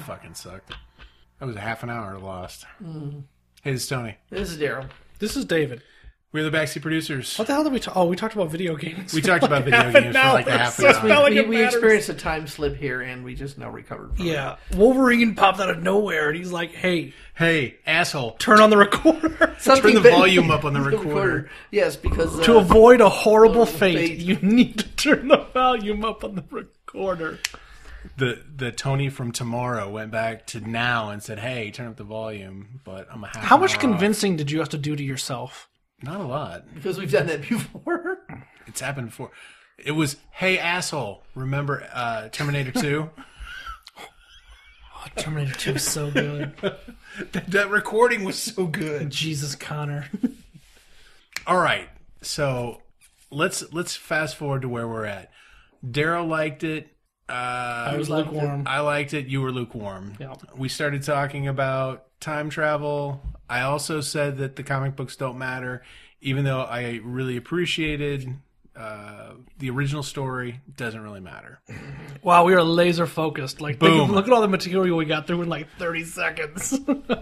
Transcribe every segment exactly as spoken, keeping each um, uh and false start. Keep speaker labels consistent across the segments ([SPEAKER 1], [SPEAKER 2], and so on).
[SPEAKER 1] fucking sucked. That was a half an hour lost. Mm. Hey, this is Tony.
[SPEAKER 2] This is Daryl.
[SPEAKER 3] This is David.
[SPEAKER 1] We're the Backseat Producers.
[SPEAKER 3] What the hell did we talk? Oh, we talked about video games.
[SPEAKER 1] We talked about video games for like a half an hour.
[SPEAKER 3] Like
[SPEAKER 2] we
[SPEAKER 3] it
[SPEAKER 2] we
[SPEAKER 3] matters.
[SPEAKER 2] experienced a time slip here, and we just now recovered from
[SPEAKER 3] Yeah. Wolverine popped out of nowhere, and he's like, hey,
[SPEAKER 1] Hey, asshole.
[SPEAKER 3] turn on the recorder.
[SPEAKER 2] it. Something
[SPEAKER 1] Turn the
[SPEAKER 2] bit-
[SPEAKER 1] volume up on the recorder.
[SPEAKER 2] Yes, because... Uh,
[SPEAKER 3] To avoid a horrible fate,
[SPEAKER 2] fate.
[SPEAKER 3] you need to turn the volume up on the recorder.
[SPEAKER 1] The the Tony from tomorrow went back to now and said, "Hey, turn up the volume." But I'm a half.
[SPEAKER 3] How
[SPEAKER 1] an
[SPEAKER 3] much
[SPEAKER 1] hour off.
[SPEAKER 3] convincing did you have to do to yourself?
[SPEAKER 1] Not a lot.
[SPEAKER 2] because we've done that before.
[SPEAKER 1] It's happened before. It was, "Hey, asshole, remember uh, Terminator two?"
[SPEAKER 3] Oh, Terminator two is so good.
[SPEAKER 1] that, that recording was so good.
[SPEAKER 3] Jesus, Connor.
[SPEAKER 1] All right, so let's let's fast forward to where we're at. Daryl liked it. Uh,
[SPEAKER 3] I was lukewarm.
[SPEAKER 1] I liked it. You were lukewarm.
[SPEAKER 3] Yeah.
[SPEAKER 1] We started talking about time travel. I also said that the comic books don't matter, even though I really appreciated uh, the original story. Doesn't really matter.
[SPEAKER 3] Wow, we are laser focused. Like, think of-
[SPEAKER 1] Boom.
[SPEAKER 3] look at all the material we got through in like thirty seconds.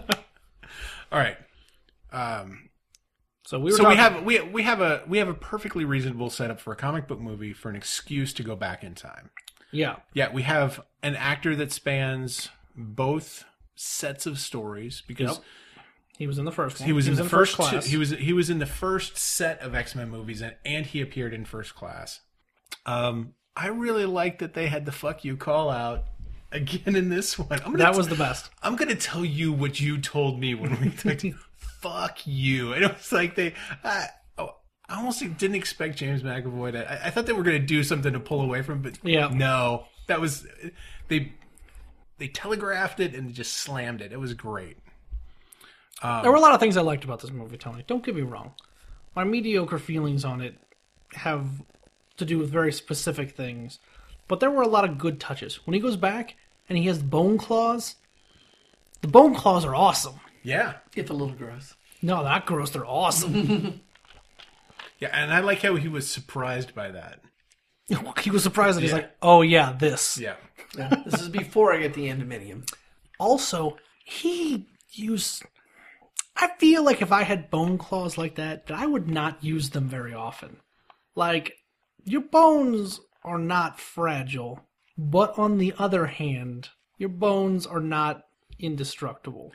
[SPEAKER 1] All right. Um,
[SPEAKER 3] so we were
[SPEAKER 1] so we
[SPEAKER 3] talking-
[SPEAKER 1] have we we have a we have a perfectly reasonable setup for a comic book movie for an excuse to go back in time.
[SPEAKER 3] Yeah.
[SPEAKER 1] Yeah, we have an actor that spans both sets of stories because
[SPEAKER 3] Yep. He was in the first one.
[SPEAKER 1] he was in the first, two,
[SPEAKER 3] class.
[SPEAKER 1] he was he was in the first set of X-Men movies and, and he appeared in First Class. Um, I really like that they had the "fuck you" call out again in this one. I'm gonna
[SPEAKER 3] That
[SPEAKER 1] t-
[SPEAKER 3] was the best.
[SPEAKER 1] I'm gonna tell you what you told me when we talked. Fuck you! And it was like they. I, oh, I almost didn't expect James McAvoy to. I, I thought they were gonna do something to pull away from, but
[SPEAKER 3] Yeah.
[SPEAKER 1] no, that was they. They telegraphed it and just slammed it. It was great.
[SPEAKER 3] There were a lot of things I liked about this movie, Tony. Don't get me wrong. My mediocre feelings on it have to do with very specific things. But there were a lot of good touches. When he goes back and he has bone claws, the bone claws are awesome.
[SPEAKER 1] Yeah,
[SPEAKER 2] If a little gross.
[SPEAKER 3] No, they're not gross. They're awesome.
[SPEAKER 1] yeah, and I like how he was surprised by that.
[SPEAKER 3] He was surprised that he's
[SPEAKER 1] Yeah.
[SPEAKER 3] like, oh yeah, this.
[SPEAKER 1] Yeah,
[SPEAKER 2] Yeah, this is before I get the Endominium.
[SPEAKER 3] Also, he used... I feel like if I had bone claws like that, that I would not use them very often. Like, your bones are not fragile, but on the other hand, your bones are not indestructible.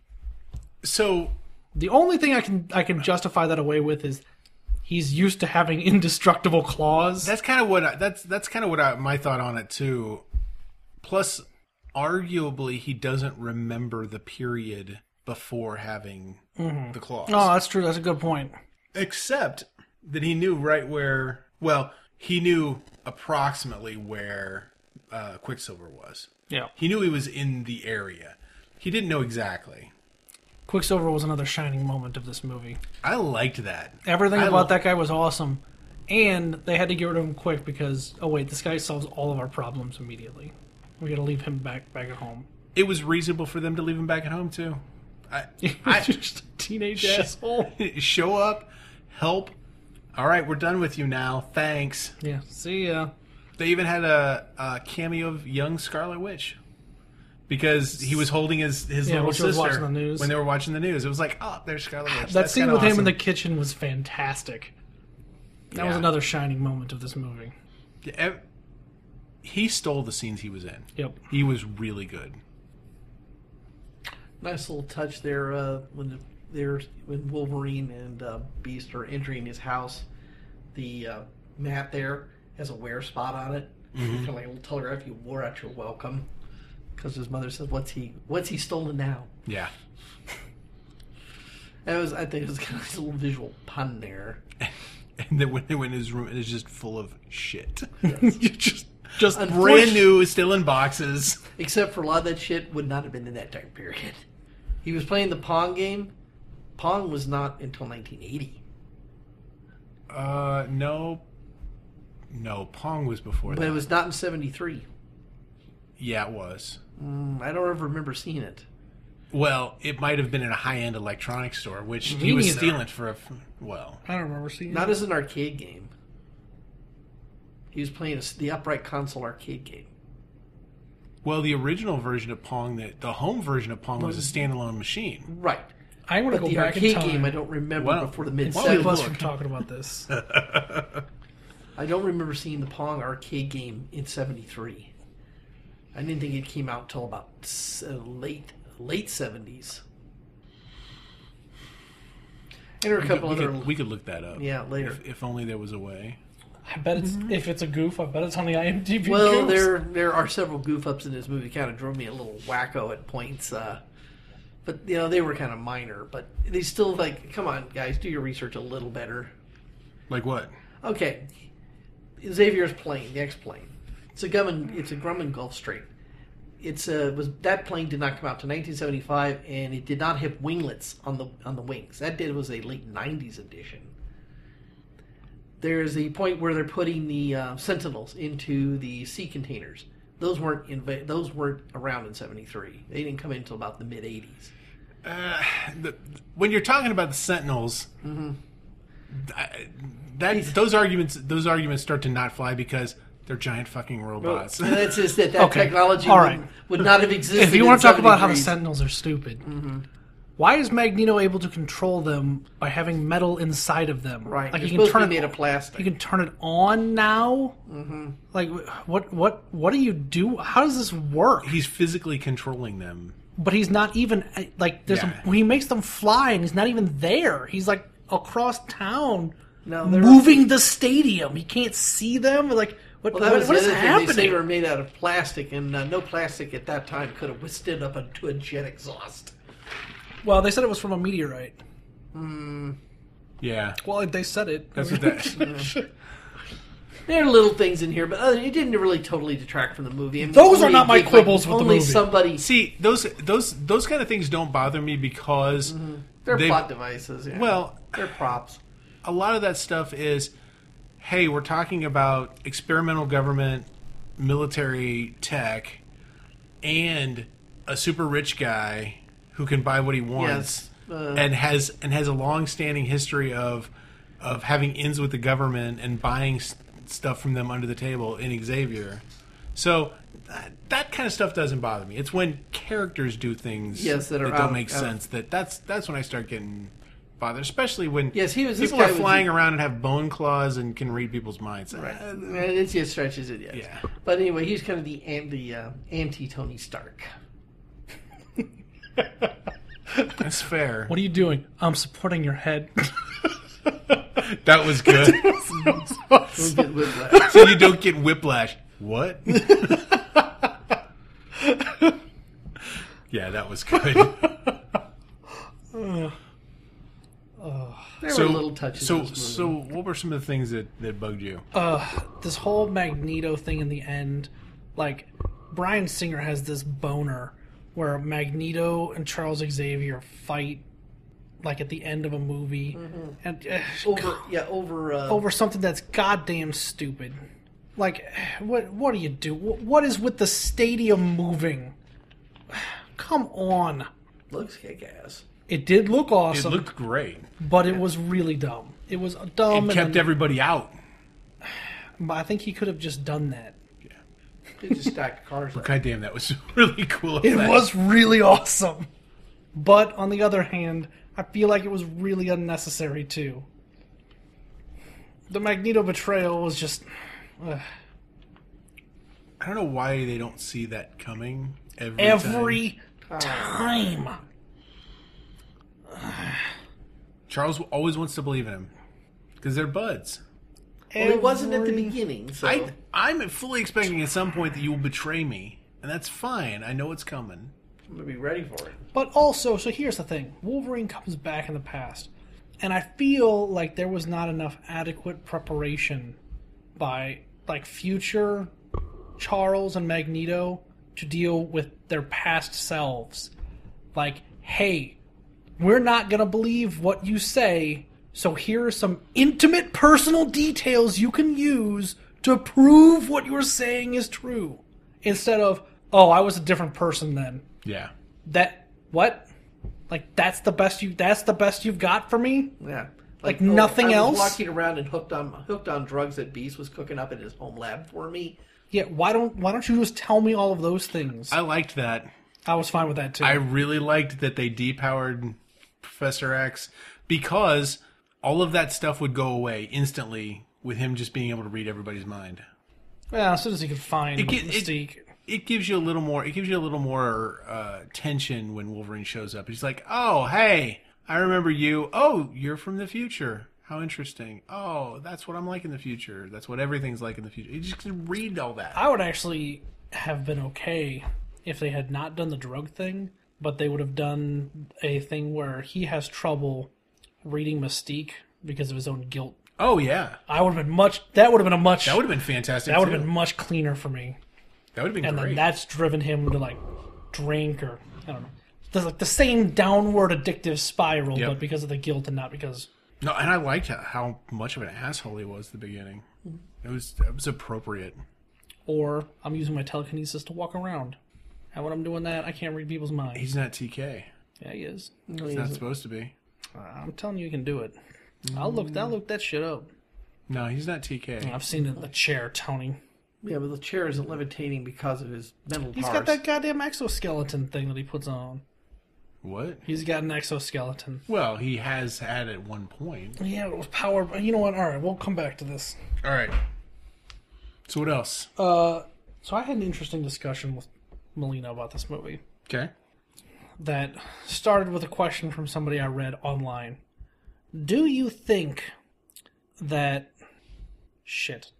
[SPEAKER 1] so
[SPEAKER 3] The only thing I can I can justify that away with is he's used to having indestructible claws.
[SPEAKER 1] that's kind of what I, that's that's kind of what I, my thought on it too. Plus, arguably, he doesn't remember the period before having the claws.
[SPEAKER 3] Oh, that's true. That's a good point.
[SPEAKER 1] Except that he knew right where. Well, he knew approximately where uh, Quicksilver was.
[SPEAKER 3] Yeah.
[SPEAKER 1] He knew he was in the area. He didn't know exactly.
[SPEAKER 3] Quicksilver was another shining moment of this movie.
[SPEAKER 1] I liked that.
[SPEAKER 3] Everything
[SPEAKER 1] I
[SPEAKER 3] about
[SPEAKER 1] lo-
[SPEAKER 3] that guy was awesome. And they had to get rid of him quick because, oh wait, this guy solves all of our problems immediately. We gotta leave him back back at home.
[SPEAKER 1] It was reasonable for them to leave him back at home too. I,
[SPEAKER 3] He's
[SPEAKER 1] I
[SPEAKER 3] just a teenage asshole.
[SPEAKER 1] show up, help. All right, we're done with you now. Thanks.
[SPEAKER 3] Yeah, see ya.
[SPEAKER 1] They even had a, a cameo of young Scarlet Witch because he was holding his, his
[SPEAKER 3] Yeah,
[SPEAKER 1] little
[SPEAKER 3] when she was
[SPEAKER 1] sister
[SPEAKER 3] watching the news.
[SPEAKER 1] when they were watching the news. It was like, oh, there's Scarlet Witch.
[SPEAKER 3] That
[SPEAKER 1] That's
[SPEAKER 3] scene
[SPEAKER 1] kinda
[SPEAKER 3] with him in
[SPEAKER 1] awesome.
[SPEAKER 3] the kitchen was fantastic. That was
[SPEAKER 1] Yeah.
[SPEAKER 3] another shining moment of this movie.
[SPEAKER 1] Yeah, ev- he stole the scenes he was in.
[SPEAKER 3] Yep.
[SPEAKER 1] He was really good.
[SPEAKER 2] Nice little touch there uh, when the, they're, when Wolverine and uh, Beast are entering his house. The uh, mat there has a wear spot on it.
[SPEAKER 1] Mm-hmm.
[SPEAKER 2] Kind of like a little telegraph. You wore out your welcome. Because his mother says, "What's he? What's he stolen now?"
[SPEAKER 1] Yeah.
[SPEAKER 2] And it was, I think, it was kind of a little visual pun there.
[SPEAKER 1] And then when they went in his room, it is just full of shit.
[SPEAKER 3] You just just
[SPEAKER 1] Brand new, still in boxes.
[SPEAKER 2] Except for a lot of that shit would not have been in that time period. He was playing the Pong game. Pong was not until nineteen eighty.
[SPEAKER 1] Uh, no. No, Pong was before
[SPEAKER 2] But
[SPEAKER 1] that.
[SPEAKER 2] it was not in seventy-three.
[SPEAKER 1] Yeah, it was.
[SPEAKER 2] Mm, I don't ever remember seeing it.
[SPEAKER 1] Well, it might have been in a high-end electronics store, which
[SPEAKER 3] Me
[SPEAKER 1] he was
[SPEAKER 3] neither.
[SPEAKER 1] stealing for a... f- Well,
[SPEAKER 3] I don't remember seeing
[SPEAKER 2] Not
[SPEAKER 3] it.
[SPEAKER 2] as an arcade game. He was playing a, the upright console arcade game.
[SPEAKER 1] Well, the original version of Pong, the, the home version of Pong was a standalone machine.
[SPEAKER 2] Right.
[SPEAKER 3] I want to
[SPEAKER 2] But
[SPEAKER 3] go
[SPEAKER 2] the
[SPEAKER 3] back in
[SPEAKER 2] arcade
[SPEAKER 3] time.
[SPEAKER 2] game, I don't remember
[SPEAKER 1] Well,
[SPEAKER 2] before the mid
[SPEAKER 3] Save
[SPEAKER 1] well,
[SPEAKER 3] us
[SPEAKER 2] seventies.
[SPEAKER 3] from talking about this.
[SPEAKER 2] I don't remember seeing the Pong arcade game in seventy-three. I didn't think it came out until about s- uh, late late seventies. And there are a
[SPEAKER 1] We
[SPEAKER 2] couple
[SPEAKER 1] could, we
[SPEAKER 2] other...
[SPEAKER 1] could- we could look that up.
[SPEAKER 2] Yeah, later.
[SPEAKER 1] If, if only there was a way.
[SPEAKER 3] I bet it's if it's a goof. I bet it's on the IMDb.
[SPEAKER 2] Well,
[SPEAKER 3] goofs.
[SPEAKER 2] there there are several goof ups in this movie. Kind of drove me a little wacko at points, uh, but you know they were kind of minor. But they still like, come on, guys, do your research a little better.
[SPEAKER 1] Like what?
[SPEAKER 2] Okay, Xavier's plane, the X plane. It's a Grumman. It's a Grumman Gulfstream. It's a was that plane did not come out to nineteen seventy-five, and it did not have winglets on the on the wings. That did was a late nineties edition. There's a point where they're putting the uh, Sentinels into the sea containers. Those weren't inv- those weren't around in seventy-three. They didn't come in until about the mid eighties.
[SPEAKER 1] Uh, the, when you're talking about the Sentinels,
[SPEAKER 2] Mm-hmm.
[SPEAKER 1] I, that those arguments those arguments start to not fly because they're giant fucking robots.
[SPEAKER 2] That's just that that
[SPEAKER 3] Okay.
[SPEAKER 2] technology
[SPEAKER 3] All
[SPEAKER 2] would,
[SPEAKER 3] right.
[SPEAKER 2] would not have existed.
[SPEAKER 3] If you
[SPEAKER 2] in
[SPEAKER 3] want to talk about how the
[SPEAKER 2] seventy-three.
[SPEAKER 3] Sentinels are stupid, why is Magneto able to control them by having metal inside of them?
[SPEAKER 2] Right,
[SPEAKER 3] like
[SPEAKER 2] they're
[SPEAKER 3] he can
[SPEAKER 2] supposed to
[SPEAKER 3] turn
[SPEAKER 2] be
[SPEAKER 3] it.
[SPEAKER 2] made of plastic.
[SPEAKER 3] He can turn it on now. Mm-hmm. Like what? What? What do you do? How does this work?
[SPEAKER 1] He's physically controlling them.
[SPEAKER 3] But he's not even like there's
[SPEAKER 1] Yeah.
[SPEAKER 3] a, when he makes them fly and he's not even there. He's like across town,
[SPEAKER 2] No, they're-
[SPEAKER 3] moving the stadium. He can't see them. Like what?
[SPEAKER 2] Well, that
[SPEAKER 3] what,
[SPEAKER 2] was
[SPEAKER 3] what
[SPEAKER 2] the
[SPEAKER 3] is
[SPEAKER 2] other thing. They say
[SPEAKER 3] happening?
[SPEAKER 2] they were made out of plastic, and uh, no plastic at that time could have withstood up to a jet exhaust.
[SPEAKER 3] Well, they said it was from a meteorite.
[SPEAKER 1] Yeah,
[SPEAKER 3] Well, they said it.
[SPEAKER 1] that's what that.
[SPEAKER 2] There are little things in here, but uh, it didn't really totally detract from the movie. I mean,
[SPEAKER 3] Those are
[SPEAKER 2] only
[SPEAKER 3] not my
[SPEAKER 2] gave, like,
[SPEAKER 3] quibbles with the
[SPEAKER 2] only
[SPEAKER 3] movie.
[SPEAKER 2] somebody.
[SPEAKER 1] See, those those those kind of things don't bother me because
[SPEAKER 2] They're
[SPEAKER 1] they've-
[SPEAKER 2] plot devices. Yeah.
[SPEAKER 1] well,
[SPEAKER 2] they're props.
[SPEAKER 1] a lot of that stuff is, hey, we're talking about experimental government, military tech, and a super rich guy who can buy what he wants
[SPEAKER 2] Yes, uh,
[SPEAKER 1] and has and has a long-standing history of of having ins with the government and buying s- stuff from them under the table in Xavier. So that, that kind of stuff doesn't bother me. It's when characters do things
[SPEAKER 2] Yes, that are
[SPEAKER 1] don't
[SPEAKER 2] out-
[SPEAKER 1] make
[SPEAKER 2] out of-
[SPEAKER 1] sense that that's that's when I start getting bothered, especially when
[SPEAKER 2] Yes, he was- this
[SPEAKER 1] people
[SPEAKER 2] guy
[SPEAKER 1] are
[SPEAKER 2] was-
[SPEAKER 1] flying around and have bone claws and can read people's minds.
[SPEAKER 2] Right.
[SPEAKER 1] Uh,
[SPEAKER 2] It just stretches it, yes.
[SPEAKER 1] Yeah.
[SPEAKER 2] But anyway, he's kind of the an- the uh, anti Tony Stark.
[SPEAKER 1] that's fair.
[SPEAKER 3] What are you doing? I'm supporting your head.
[SPEAKER 1] That was good.
[SPEAKER 2] We'll get whiplash.
[SPEAKER 1] So you don't get whiplash. What? Yeah, that was good.
[SPEAKER 2] There
[SPEAKER 1] So,
[SPEAKER 2] were little touches.
[SPEAKER 1] so,
[SPEAKER 2] in this movie.
[SPEAKER 1] so, what were some of the things that, that bugged you?
[SPEAKER 3] uh, this whole Magneto thing in the end, like Bryan Singer has this boner where Magneto and Charles Xavier fight, like at the end of a movie, and uh,
[SPEAKER 2] over, yeah, over, uh,
[SPEAKER 3] over something that's goddamn stupid. Like, what? What do you do? Wh- What is with the stadium moving? Come on!
[SPEAKER 2] looks kick ass.
[SPEAKER 3] It did look
[SPEAKER 1] It
[SPEAKER 3] awesome,
[SPEAKER 1] looked great.
[SPEAKER 3] but it was really dumb. It was dumb.
[SPEAKER 1] It
[SPEAKER 3] and
[SPEAKER 1] kept
[SPEAKER 3] then-
[SPEAKER 1] everybody out.
[SPEAKER 3] but I think he could have just done that.
[SPEAKER 2] They just stacked cars. up.
[SPEAKER 1] God damn, that was really cool.
[SPEAKER 3] It
[SPEAKER 1] effect.
[SPEAKER 3] was really awesome. But on the other hand, I feel like it was really unnecessary too. The Magneto betrayal was just. Ugh.
[SPEAKER 1] I don't know why they don't see that coming every, time.
[SPEAKER 3] Every time.
[SPEAKER 1] Charles always wants to believe in him because they're buds.
[SPEAKER 2] Well, it wasn't at the
[SPEAKER 3] Every-
[SPEAKER 2] beginning, so
[SPEAKER 1] I, I'm fully expecting at some point that you will betray me, and that's fine. I know it's coming.
[SPEAKER 2] I'm gonna be ready for it.
[SPEAKER 3] But also, so here's the thing: Wolverine comes back in the past, and I feel like there was not enough adequate preparation by like future Charles and Magneto to deal with their past selves. Like, hey, we're not gonna believe what you say, so here are some intimate personal details you can use to prove what you're saying is true. Instead of, oh, I was a different person then.
[SPEAKER 1] Yeah.
[SPEAKER 3] That what? Like that's the best you that's the best you've got for me?
[SPEAKER 2] Yeah.
[SPEAKER 3] Like nothing
[SPEAKER 2] I was
[SPEAKER 3] else?
[SPEAKER 2] walking around and hooked on hooked on drugs that Beast was cooking up in his home lab for me.
[SPEAKER 3] Yeah, why don't why don't you just tell me all of those things?
[SPEAKER 1] I liked that.
[SPEAKER 3] I was fine with that too.
[SPEAKER 1] I really liked that they depowered Professor X because all of that stuff would go away instantly with him just being able to read everybody's mind.
[SPEAKER 3] Well, as soon as he could find
[SPEAKER 1] It, gi-
[SPEAKER 3] Mystique.
[SPEAKER 1] it, it gives you a little more. It gives you a little more uh, tension when Wolverine shows up. He's like, "Oh, hey, I remember you. Oh, you're from the future. How interesting. Oh, that's what I'm like in the future. That's what everything's like in the future." You just can read all that.
[SPEAKER 3] I would actually have been okay if they had not done the drug thing, but they would have done a thing where he has trouble reading Mystique because of his own guilt.
[SPEAKER 1] Oh yeah,
[SPEAKER 3] I would have been much. That would have been a much.
[SPEAKER 1] that would have been fantastic.
[SPEAKER 3] that would
[SPEAKER 1] too.
[SPEAKER 3] have been much cleaner for me.
[SPEAKER 1] That would have been
[SPEAKER 3] And
[SPEAKER 1] great.
[SPEAKER 3] then that's driven him to like drink or I don't know. There's like the same downward addictive spiral,
[SPEAKER 1] Yep.
[SPEAKER 3] but because of the guilt and not because.
[SPEAKER 1] No, and I liked how- how much of an asshole he was at the beginning. It was it was appropriate.
[SPEAKER 3] Or I'm using my telekinesis to walk around, and when I'm doing that, I can't read people's minds.
[SPEAKER 1] He's not T K.
[SPEAKER 3] Yeah, he is.
[SPEAKER 1] He's not supposed to be.
[SPEAKER 3] I'm telling you, you can do it. I'll look. I'll look that shit up.
[SPEAKER 1] No, he's not T K.
[SPEAKER 3] I've seen it in the chair, Tony.
[SPEAKER 2] Yeah, but the chair isn't levitating because of his mental
[SPEAKER 3] He's
[SPEAKER 2] powers.
[SPEAKER 3] got that goddamn exoskeleton thing that he puts on.
[SPEAKER 1] What?
[SPEAKER 3] He's got an exoskeleton.
[SPEAKER 1] Well, he has had at one point.
[SPEAKER 3] Yeah, it was powered. You know what? All right, we'll come back to this.
[SPEAKER 1] All right. So what else?
[SPEAKER 3] Uh, so I had an interesting discussion with Melina about this movie
[SPEAKER 1] Okay.
[SPEAKER 3] that started with a question from somebody I read online. Do you think that shit?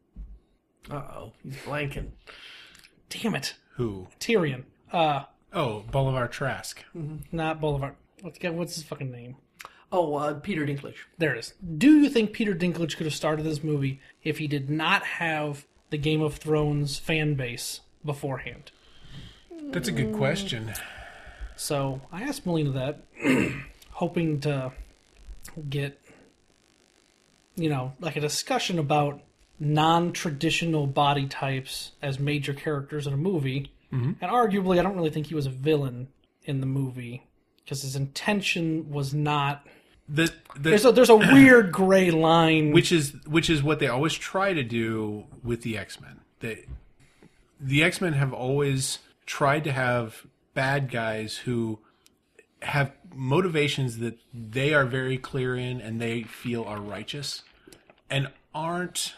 [SPEAKER 2] Uh-oh, he's blanking.
[SPEAKER 3] Damn it,
[SPEAKER 1] Who?
[SPEAKER 3] Tyrion. Uh,
[SPEAKER 1] Oh, Bolivar Trask.
[SPEAKER 3] not Boulevard. What's what's his fucking name?
[SPEAKER 2] Oh, uh, Peter Dinklage.
[SPEAKER 3] There it is. Do you think Peter Dinklage could have started this movie if he did not have the Game of Thrones fan base beforehand?
[SPEAKER 1] That's a good question.
[SPEAKER 3] So I asked Melina that, hoping to get, you know, like a discussion about non-traditional body types as major characters in a movie. Mm-hmm. And arguably, I don't really think he was a villain in the movie because his intention was not.
[SPEAKER 1] The, the,
[SPEAKER 3] There's a there's a weird gray line.
[SPEAKER 1] which is which is what they always try to do with the X-Men. They, the X-Men have always tried to have bad guys who have motivations that they are very clear in and they feel are righteous and aren't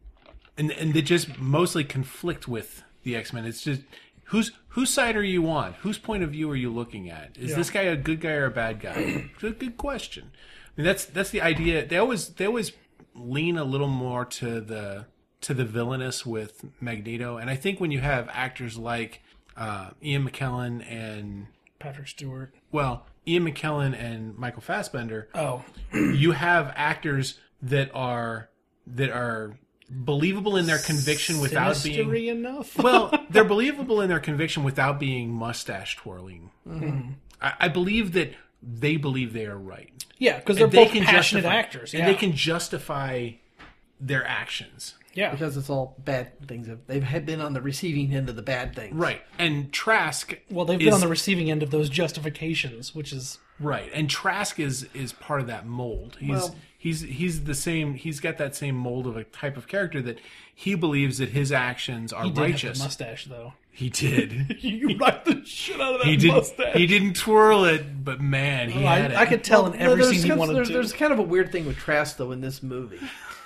[SPEAKER 1] and and they just mostly conflict with the X-Men. It's just whose whose side are you on? Whose point of view are you looking at? Is
[SPEAKER 3] Yeah.
[SPEAKER 1] this guy a good guy or a bad guy? It's a good question. I mean, that's that's the idea. They always they always lean a little more to the to the villainous with Magneto, and I think when you have actors like uh, Ian McKellen and
[SPEAKER 3] Patrick Stewart.
[SPEAKER 1] well, Ian McKellen and Michael Fassbender,
[SPEAKER 3] Oh,
[SPEAKER 1] you have actors that are that are believable in their conviction without being
[SPEAKER 3] sinistery enough.
[SPEAKER 1] well, they're believable in their conviction without being mustache twirling.
[SPEAKER 3] Mm-hmm.
[SPEAKER 1] I, I believe that they believe they are right.
[SPEAKER 3] Yeah, because they're
[SPEAKER 1] And they
[SPEAKER 3] both
[SPEAKER 1] can
[SPEAKER 3] passionate
[SPEAKER 1] justify,
[SPEAKER 3] actors.
[SPEAKER 1] and
[SPEAKER 3] Yeah.
[SPEAKER 1] they can justify their actions.
[SPEAKER 3] yeah.
[SPEAKER 2] Because it's all bad things. They've had been on the receiving end of the bad things.
[SPEAKER 1] Right. And Trask
[SPEAKER 3] Well, they've
[SPEAKER 1] is,
[SPEAKER 3] been on the receiving end of those justifications, which is
[SPEAKER 1] right. And Trask is is part of that mold. He's
[SPEAKER 2] Well-
[SPEAKER 1] he's he's the same he's got that same mold of a type of character that he believes that his actions are
[SPEAKER 3] he did have
[SPEAKER 1] righteous.
[SPEAKER 3] the mustache, though.
[SPEAKER 1] He did.
[SPEAKER 3] You rocked the shit out of that
[SPEAKER 1] he didn't
[SPEAKER 3] mustache.
[SPEAKER 1] he didn't twirl it, but man, he
[SPEAKER 3] Oh,
[SPEAKER 1] had it.
[SPEAKER 3] I, I could tell in
[SPEAKER 2] Well,
[SPEAKER 3] every
[SPEAKER 2] there's
[SPEAKER 3] scene he
[SPEAKER 2] kind of-
[SPEAKER 3] wanted
[SPEAKER 2] there's,
[SPEAKER 3] to.
[SPEAKER 2] There's kind of a weird thing with Trask, though, in this movie.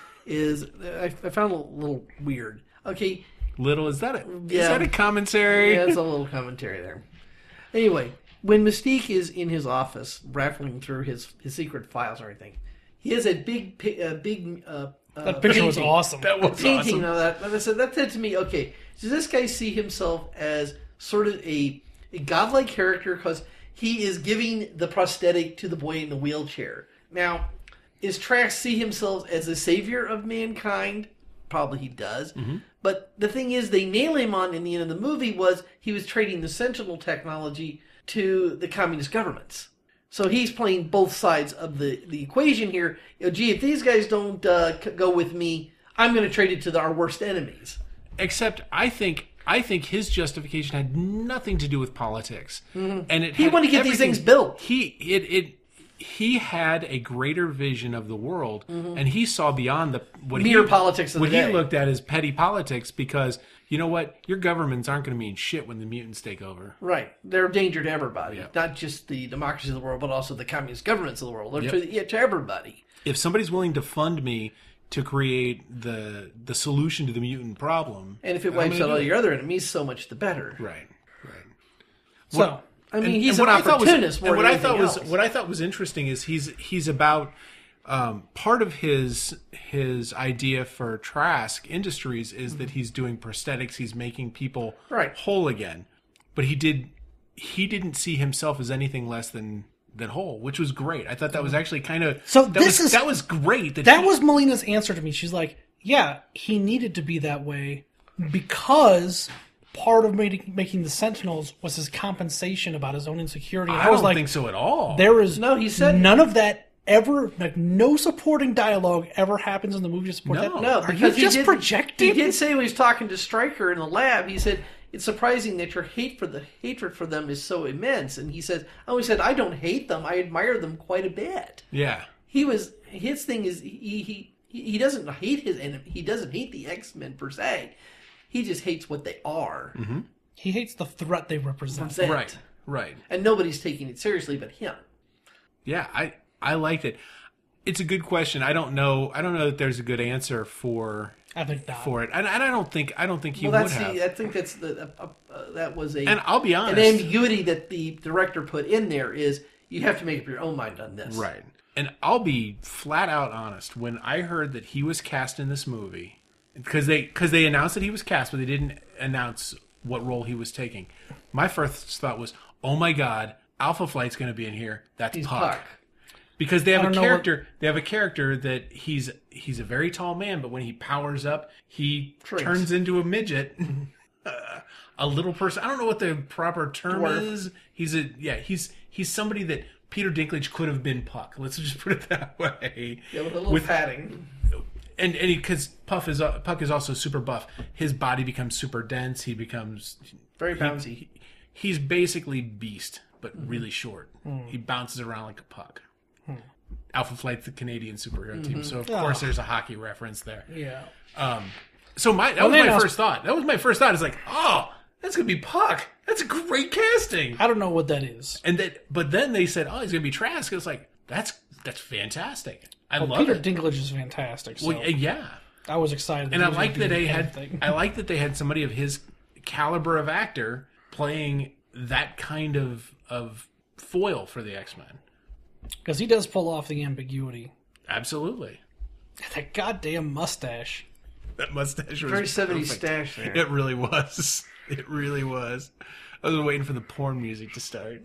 [SPEAKER 2] Is I, I found a little weird. Okay,
[SPEAKER 1] Little is that a is
[SPEAKER 2] Yeah.
[SPEAKER 1] that a commentary?
[SPEAKER 2] yeah, it's a little commentary there. Anyway, when Mystique is in his office, raffling through his, his secret files and everything, he has a big, pi- uh, big. Uh, uh,
[SPEAKER 3] that picture was
[SPEAKER 2] painting.
[SPEAKER 3] awesome.
[SPEAKER 1] That was
[SPEAKER 2] Painting
[SPEAKER 1] awesome.
[SPEAKER 2] of that. And I said that said to me, okay, does this guy see himself as sort of a, a godlike character because he is giving the prosthetic to the boy in the wheelchair? Now, is Trask see himself as a savior of mankind? Probably he does.
[SPEAKER 1] Mm-hmm.
[SPEAKER 2] But the thing is, they nail him on in the end of the movie was he was trading the Sentinel technology to the communist governments. So he's playing both sides of the, the equation here. You know, gee, if these guys don't uh, c- go with me, I'm going to trade it to the, our worst enemies.
[SPEAKER 1] Except I think I think his justification had nothing to do with politics, and it
[SPEAKER 2] He
[SPEAKER 1] had
[SPEAKER 2] wanted to get these
[SPEAKER 1] everything-
[SPEAKER 2] things built.
[SPEAKER 1] He it it he had a greater vision of the world, and he saw beyond the what
[SPEAKER 2] Mere
[SPEAKER 1] he,
[SPEAKER 2] politics of
[SPEAKER 1] what
[SPEAKER 2] the
[SPEAKER 1] he
[SPEAKER 2] day.
[SPEAKER 1] looked at as petty politics. Because you know what, your governments aren't going to mean shit when the mutants take over.
[SPEAKER 2] Right. They're a danger to everybody.
[SPEAKER 1] Yeah.
[SPEAKER 2] Not just the democracies of the world, but also the communist governments of the world. They're
[SPEAKER 1] Yep.
[SPEAKER 2] to, yeah, to everybody.
[SPEAKER 1] If somebody's willing to fund me to create the the solution to the mutant problem,
[SPEAKER 2] And if it
[SPEAKER 1] I'm
[SPEAKER 2] wipes
[SPEAKER 1] gonna
[SPEAKER 2] out
[SPEAKER 1] do
[SPEAKER 2] all
[SPEAKER 1] it.
[SPEAKER 2] your other enemies, so much the better.
[SPEAKER 1] right, right.
[SPEAKER 3] So,
[SPEAKER 2] I mean,
[SPEAKER 1] And-
[SPEAKER 2] he's
[SPEAKER 1] and
[SPEAKER 2] an
[SPEAKER 1] what I thought was-
[SPEAKER 2] opportunist more
[SPEAKER 1] and what
[SPEAKER 2] than
[SPEAKER 1] I thought
[SPEAKER 2] anything
[SPEAKER 1] was
[SPEAKER 2] else.
[SPEAKER 1] what I thought was interesting is he's he's about um, part of his his idea for Trask Industries is that he's doing prosthetics. He's making people
[SPEAKER 2] Right.
[SPEAKER 1] whole again, but he did he didn't see himself as anything less than than whole, which was great. I thought that was actually kind of
[SPEAKER 3] So
[SPEAKER 1] that
[SPEAKER 3] this
[SPEAKER 1] was,
[SPEAKER 3] is-
[SPEAKER 1] that was great. That,
[SPEAKER 3] that
[SPEAKER 1] he-
[SPEAKER 3] was Melina's answer to me. She's like, yeah, he needed to be that way because part of making, making the Sentinels was his compensation about his own insecurity. And
[SPEAKER 1] I
[SPEAKER 3] I, was
[SPEAKER 1] don't
[SPEAKER 3] like,
[SPEAKER 1] think so at all.
[SPEAKER 3] there is
[SPEAKER 2] No, he said-
[SPEAKER 3] none of that ever, like no supporting dialogue ever happens in the movie to support
[SPEAKER 1] No.
[SPEAKER 3] that.
[SPEAKER 2] No,
[SPEAKER 3] Are
[SPEAKER 2] because
[SPEAKER 3] you
[SPEAKER 2] he
[SPEAKER 3] just
[SPEAKER 2] did,
[SPEAKER 3] projecting?
[SPEAKER 2] He did say when he was talking to Stryker in the lab, he said, it's surprising that your hate for the hatred for them is so immense. And he says, I always said, I don't hate them. I admire them quite a bit.
[SPEAKER 1] yeah.
[SPEAKER 2] He was, his thing is, he, he, he doesn't hate his enemy. He doesn't hate the X-Men per se. He just hates what they are.
[SPEAKER 1] Mm-hmm.
[SPEAKER 3] He hates the threat they represent.
[SPEAKER 2] Represent.
[SPEAKER 1] Right, right.
[SPEAKER 2] And nobody's taking it seriously but him.
[SPEAKER 1] Yeah, I I liked it. It's a good question. I don't know. I don't know that there's a good answer for
[SPEAKER 3] I think not.
[SPEAKER 1] for it, and, and I don't think I don't think he
[SPEAKER 2] Well,
[SPEAKER 1] would
[SPEAKER 2] that's
[SPEAKER 1] have.
[SPEAKER 2] the, I think that's the, uh, uh, that was a,
[SPEAKER 1] And I'll be honest,
[SPEAKER 2] an ambiguity that the director put in there is you have to make up your own mind on this.
[SPEAKER 1] right? And I'll be flat out honest. When I heard that he was cast in this movie, because they because they announced that he was cast, but they didn't announce what role he was taking. My first thought was, "Oh my God, Alpha Flight's going to be in here. That's
[SPEAKER 2] He's
[SPEAKER 1] Puck."
[SPEAKER 2] Puck.
[SPEAKER 1] Because they have
[SPEAKER 3] I
[SPEAKER 1] a
[SPEAKER 3] don't know
[SPEAKER 1] character, they have a character that he's he's a very tall man, but when he powers up, he
[SPEAKER 2] Shrinks.
[SPEAKER 1] turns into a midget, uh, a little person. I don't know what the proper term
[SPEAKER 2] Dwarf.
[SPEAKER 1] is. He's a yeah, he's he's somebody that Peter Dinklage could have been Puck. Let's just put it that way.
[SPEAKER 2] Yeah, with a little
[SPEAKER 1] With-
[SPEAKER 2] padding.
[SPEAKER 1] And and because Puff is uh, Puck is also super buff, his body becomes super dense. He becomes
[SPEAKER 2] Very
[SPEAKER 1] he-
[SPEAKER 2] bouncy.
[SPEAKER 1] he- he's basically Beast, but really short. He bounces around like a puck. Alpha Flight's the Canadian superhero team, so of course there's a hockey reference there.
[SPEAKER 3] Yeah.
[SPEAKER 1] So my that
[SPEAKER 3] Well,
[SPEAKER 1] was
[SPEAKER 3] they
[SPEAKER 1] my
[SPEAKER 3] announced-
[SPEAKER 1] first thought. That was my first thought. It's like, oh, that's gonna be Puck. That's a great casting.
[SPEAKER 3] I don't know what that is.
[SPEAKER 1] And that, but then they said, oh, he's gonna be Trask. It's like that's that's fantastic. I
[SPEAKER 3] Well,
[SPEAKER 1] love
[SPEAKER 3] Peter
[SPEAKER 1] it.
[SPEAKER 3] Dinklage is fantastic. So
[SPEAKER 1] Well, yeah,
[SPEAKER 3] I was excited.
[SPEAKER 1] and
[SPEAKER 3] he
[SPEAKER 1] I
[SPEAKER 3] was
[SPEAKER 1] like
[SPEAKER 3] gonna
[SPEAKER 1] that
[SPEAKER 3] be
[SPEAKER 1] they
[SPEAKER 3] in
[SPEAKER 1] had.
[SPEAKER 3] everything.
[SPEAKER 1] I like that they had somebody of his caliber of actor playing that kind of of foil for the X-Men.
[SPEAKER 3] Because he does pull off the ambiguity.
[SPEAKER 1] Absolutely.
[SPEAKER 3] That goddamn mustache.
[SPEAKER 1] That mustache was
[SPEAKER 2] Very seventies
[SPEAKER 1] perfect.
[SPEAKER 2] stash there.
[SPEAKER 1] It really was. It really was. I was waiting for the porn music to start.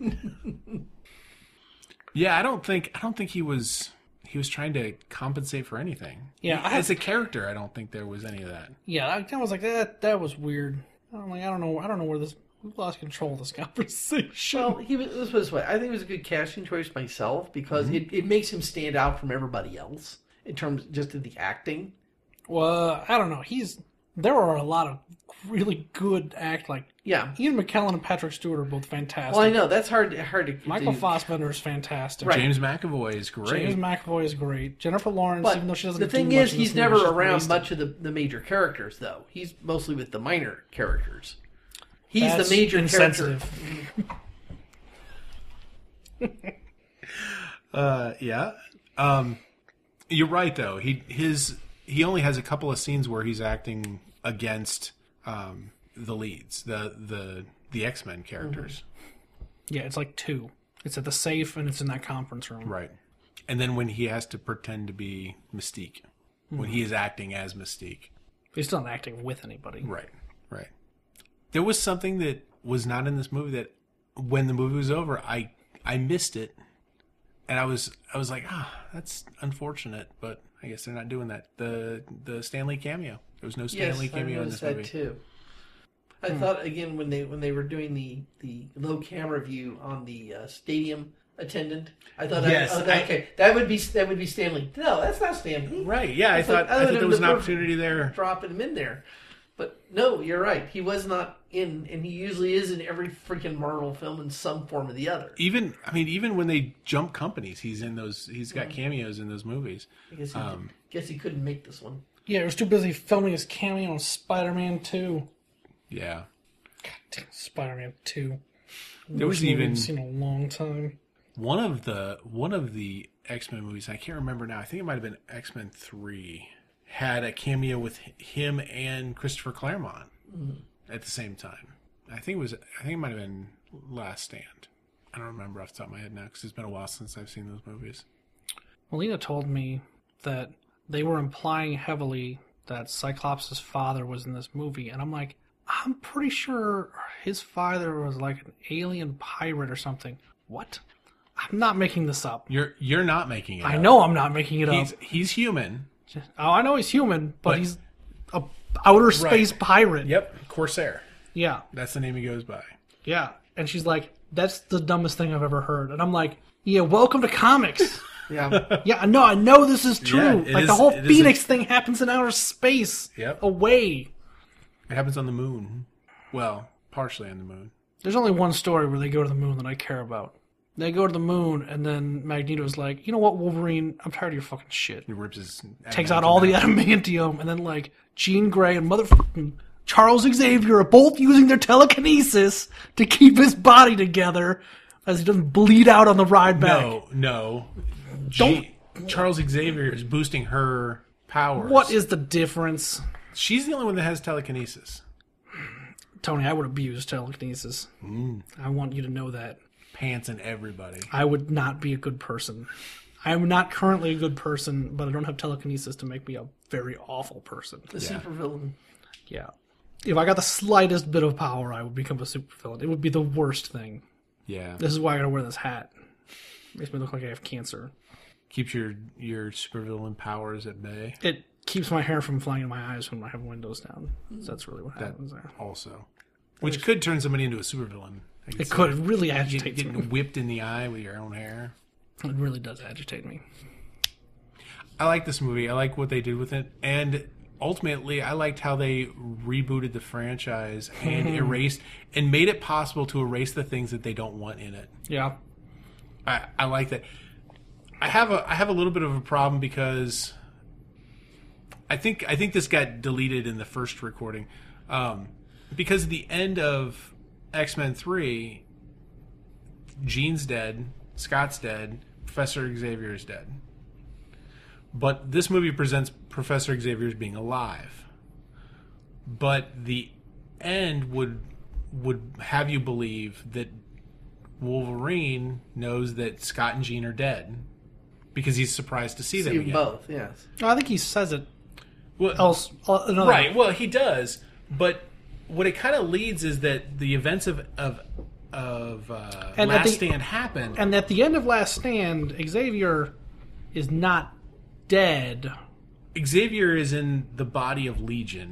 [SPEAKER 1] Yeah, I don't think I don't think he was he was trying to compensate for anything.
[SPEAKER 3] Yeah,
[SPEAKER 1] He-
[SPEAKER 3] I have-
[SPEAKER 1] as a character, I don't think there was any of that.
[SPEAKER 3] Yeah, I, I was like, that That was weird. I'm like, I don't know. I don't know where this. We lost control of this conversation.
[SPEAKER 2] Well, he was, this was what I think it was a good casting choice myself because
[SPEAKER 1] Mm-hmm.
[SPEAKER 2] it, it makes him stand out from everybody else in terms just of the acting.
[SPEAKER 3] Well, I don't know. He's there are a lot of really good act like
[SPEAKER 2] Yeah.
[SPEAKER 3] Ian McKellen and Patrick Stewart are both fantastic.
[SPEAKER 2] Well, I know that's hard. Hard to
[SPEAKER 3] Michael
[SPEAKER 2] to,
[SPEAKER 3] Fassbender is fantastic.
[SPEAKER 2] Right.
[SPEAKER 1] James McAvoy is great.
[SPEAKER 3] James McAvoy is great. Jennifer Lawrence,
[SPEAKER 2] But
[SPEAKER 3] even though she doesn't
[SPEAKER 2] the
[SPEAKER 3] do
[SPEAKER 2] thing
[SPEAKER 3] much
[SPEAKER 2] is,
[SPEAKER 3] in
[SPEAKER 2] he's
[SPEAKER 3] this movie,
[SPEAKER 2] never
[SPEAKER 3] she's
[SPEAKER 2] around
[SPEAKER 3] wasted.
[SPEAKER 2] much of the, the major characters, though. He's mostly with the minor characters. He's
[SPEAKER 3] That's
[SPEAKER 2] the major
[SPEAKER 3] insensitive.
[SPEAKER 2] character.
[SPEAKER 1] Uh, yeah. Um, you're right though. He his he only has a couple of scenes where he's acting against um, the leads, the the the X-Men characters.
[SPEAKER 3] Yeah, it's like two. It's at the safe and it's in that conference room.
[SPEAKER 1] Right. And then when he has to pretend to be Mystique, when he is acting as Mystique.
[SPEAKER 3] He's still not acting with anybody.
[SPEAKER 1] Right. Right. There was something that was not in this movie that when the movie was over, I I missed it. And I was I was like, ah, that's unfortunate, but I guess they're not doing that. The the Stanley cameo. There was no Stanley
[SPEAKER 2] Yes, I
[SPEAKER 1] cameo in
[SPEAKER 2] noticed
[SPEAKER 1] this
[SPEAKER 2] that
[SPEAKER 1] movie.
[SPEAKER 2] too. I thought again when they when they were doing the, the low camera view on the uh, stadium attendant. I thought,
[SPEAKER 1] Yes,
[SPEAKER 2] I, oh,
[SPEAKER 1] I-
[SPEAKER 2] okay, that would be that would be Stanley. No, that's not Stanley.
[SPEAKER 1] Right, yeah, I
[SPEAKER 2] It's like,
[SPEAKER 1] thought I
[SPEAKER 2] other
[SPEAKER 1] thought
[SPEAKER 2] than
[SPEAKER 1] there was
[SPEAKER 2] the
[SPEAKER 1] an
[SPEAKER 2] per-
[SPEAKER 1] opportunity there.
[SPEAKER 2] Dropping him in there, But no, you're right. He was not in, and he usually is in every freaking Marvel film in some form or the other.
[SPEAKER 1] Even I mean, even when they jump companies, he's in those. He's got cameos in those movies.
[SPEAKER 2] I guess he,
[SPEAKER 1] Um,
[SPEAKER 2] guess he couldn't make this one.
[SPEAKER 3] Yeah, he was too busy filming his cameo on Spider-Man two.
[SPEAKER 1] Yeah.
[SPEAKER 3] Damn, Spider-Man two.
[SPEAKER 1] There was
[SPEAKER 3] Worst movie
[SPEAKER 1] even-
[SPEAKER 3] I've seen in a long time.
[SPEAKER 1] One of the one of the X-Men movies, I can't remember now. I think it might have been X-Men three. Had a cameo with him and Christopher Claremont mm. at the same time. I think it was. I think it might have been Last Stand. I don't remember off the top of my head now because it's been a while since I've seen those movies.
[SPEAKER 3] Melina told me that they were implying heavily that Cyclops' father was in this movie, and I'm like, I'm pretty sure his father was like an alien pirate or something. What? I'm not making this up.
[SPEAKER 1] You're you're not making it.
[SPEAKER 3] I
[SPEAKER 1] up.
[SPEAKER 3] know I'm not making it
[SPEAKER 1] He's
[SPEAKER 3] up.
[SPEAKER 1] he's human.
[SPEAKER 3] Oh, I know he's human, but,
[SPEAKER 1] But-
[SPEAKER 3] he's a outer space pirate.
[SPEAKER 1] Yep, Corsair.
[SPEAKER 3] Yeah,
[SPEAKER 1] That's the name he goes by.
[SPEAKER 3] yeah. And she's like, that's the dumbest thing I've ever heard. And I'm like, yeah, welcome to comics.
[SPEAKER 2] Yeah.
[SPEAKER 3] Yeah, no, I know this is true.
[SPEAKER 1] Yeah, it
[SPEAKER 3] like the
[SPEAKER 1] is-
[SPEAKER 3] whole
[SPEAKER 1] it is
[SPEAKER 3] Phoenix
[SPEAKER 1] a-
[SPEAKER 3] thing happens in outer space.
[SPEAKER 1] Yep.
[SPEAKER 3] Away.
[SPEAKER 1] It happens on the moon. Well, partially on the moon.
[SPEAKER 3] There's only one story where they go to the moon that I care about. They go to the moon, and then Magneto's like, you know what, Wolverine? I'm tired of your fucking shit.
[SPEAKER 1] He rips his
[SPEAKER 3] Takes out all the adamantium, and then, like, Jean Grey and motherfucking Charles Xavier are both using their telekinesis to keep his body together as he doesn't bleed out on the ride back.
[SPEAKER 1] No, no.
[SPEAKER 3] Don't-
[SPEAKER 1] G- Charles Xavier is boosting her powers.
[SPEAKER 3] What is the difference?
[SPEAKER 1] She's the only one that has telekinesis.
[SPEAKER 3] Tony, I would abuse telekinesis.
[SPEAKER 1] Mm.
[SPEAKER 3] I want you to know that.
[SPEAKER 1] Pants and everybody.
[SPEAKER 3] I would not be a good person. I am not currently a good person, but I don't have telekinesis to make me a very awful person.
[SPEAKER 2] The
[SPEAKER 1] Yeah.
[SPEAKER 2] supervillain.
[SPEAKER 3] Yeah. If I got the slightest bit of power, I would become a supervillain. It would be the worst thing.
[SPEAKER 1] Yeah.
[SPEAKER 3] This is why I gotta wear this hat. Makes me look like I have cancer.
[SPEAKER 1] Keeps your your supervillain powers at bay.
[SPEAKER 3] It keeps my hair from flying in my eyes when I have windows down. So that's really what happens there.
[SPEAKER 1] Also. Which could turn somebody into a supervillain. I can
[SPEAKER 3] It
[SPEAKER 1] see
[SPEAKER 3] could. It really
[SPEAKER 1] Get,
[SPEAKER 3] agitates me.
[SPEAKER 1] getting whipped in the eye with your own hair.
[SPEAKER 3] It really does agitate me.
[SPEAKER 1] I like this movie. I like what they did with it. And ultimately, I liked how they rebooted the franchise and erased and made it possible to erase the things that they don't want in it.
[SPEAKER 3] Yeah.
[SPEAKER 1] I, I like that. I have a I have a little bit of a problem because I think I think this got deleted in the first recording. Um, because at the end of X-Men three, Jean's dead, Scott's dead, Professor Xavier is dead. But this movie presents Professor Xavier as being alive. But the end would would have you believe that Wolverine knows that Scott and Jean are dead because he's surprised to see them
[SPEAKER 2] See
[SPEAKER 1] again.
[SPEAKER 2] both, yes.
[SPEAKER 3] I think he says it
[SPEAKER 1] Well,
[SPEAKER 3] else. uh, Another,
[SPEAKER 1] right. Well, he does, but what it kind of leads is that the events of of of uh,
[SPEAKER 3] And at
[SPEAKER 1] Last
[SPEAKER 3] the-
[SPEAKER 1] Stand happened.
[SPEAKER 3] And at the end of Last Stand, Xavier is not dead.
[SPEAKER 1] Xavier is in the body of Legion.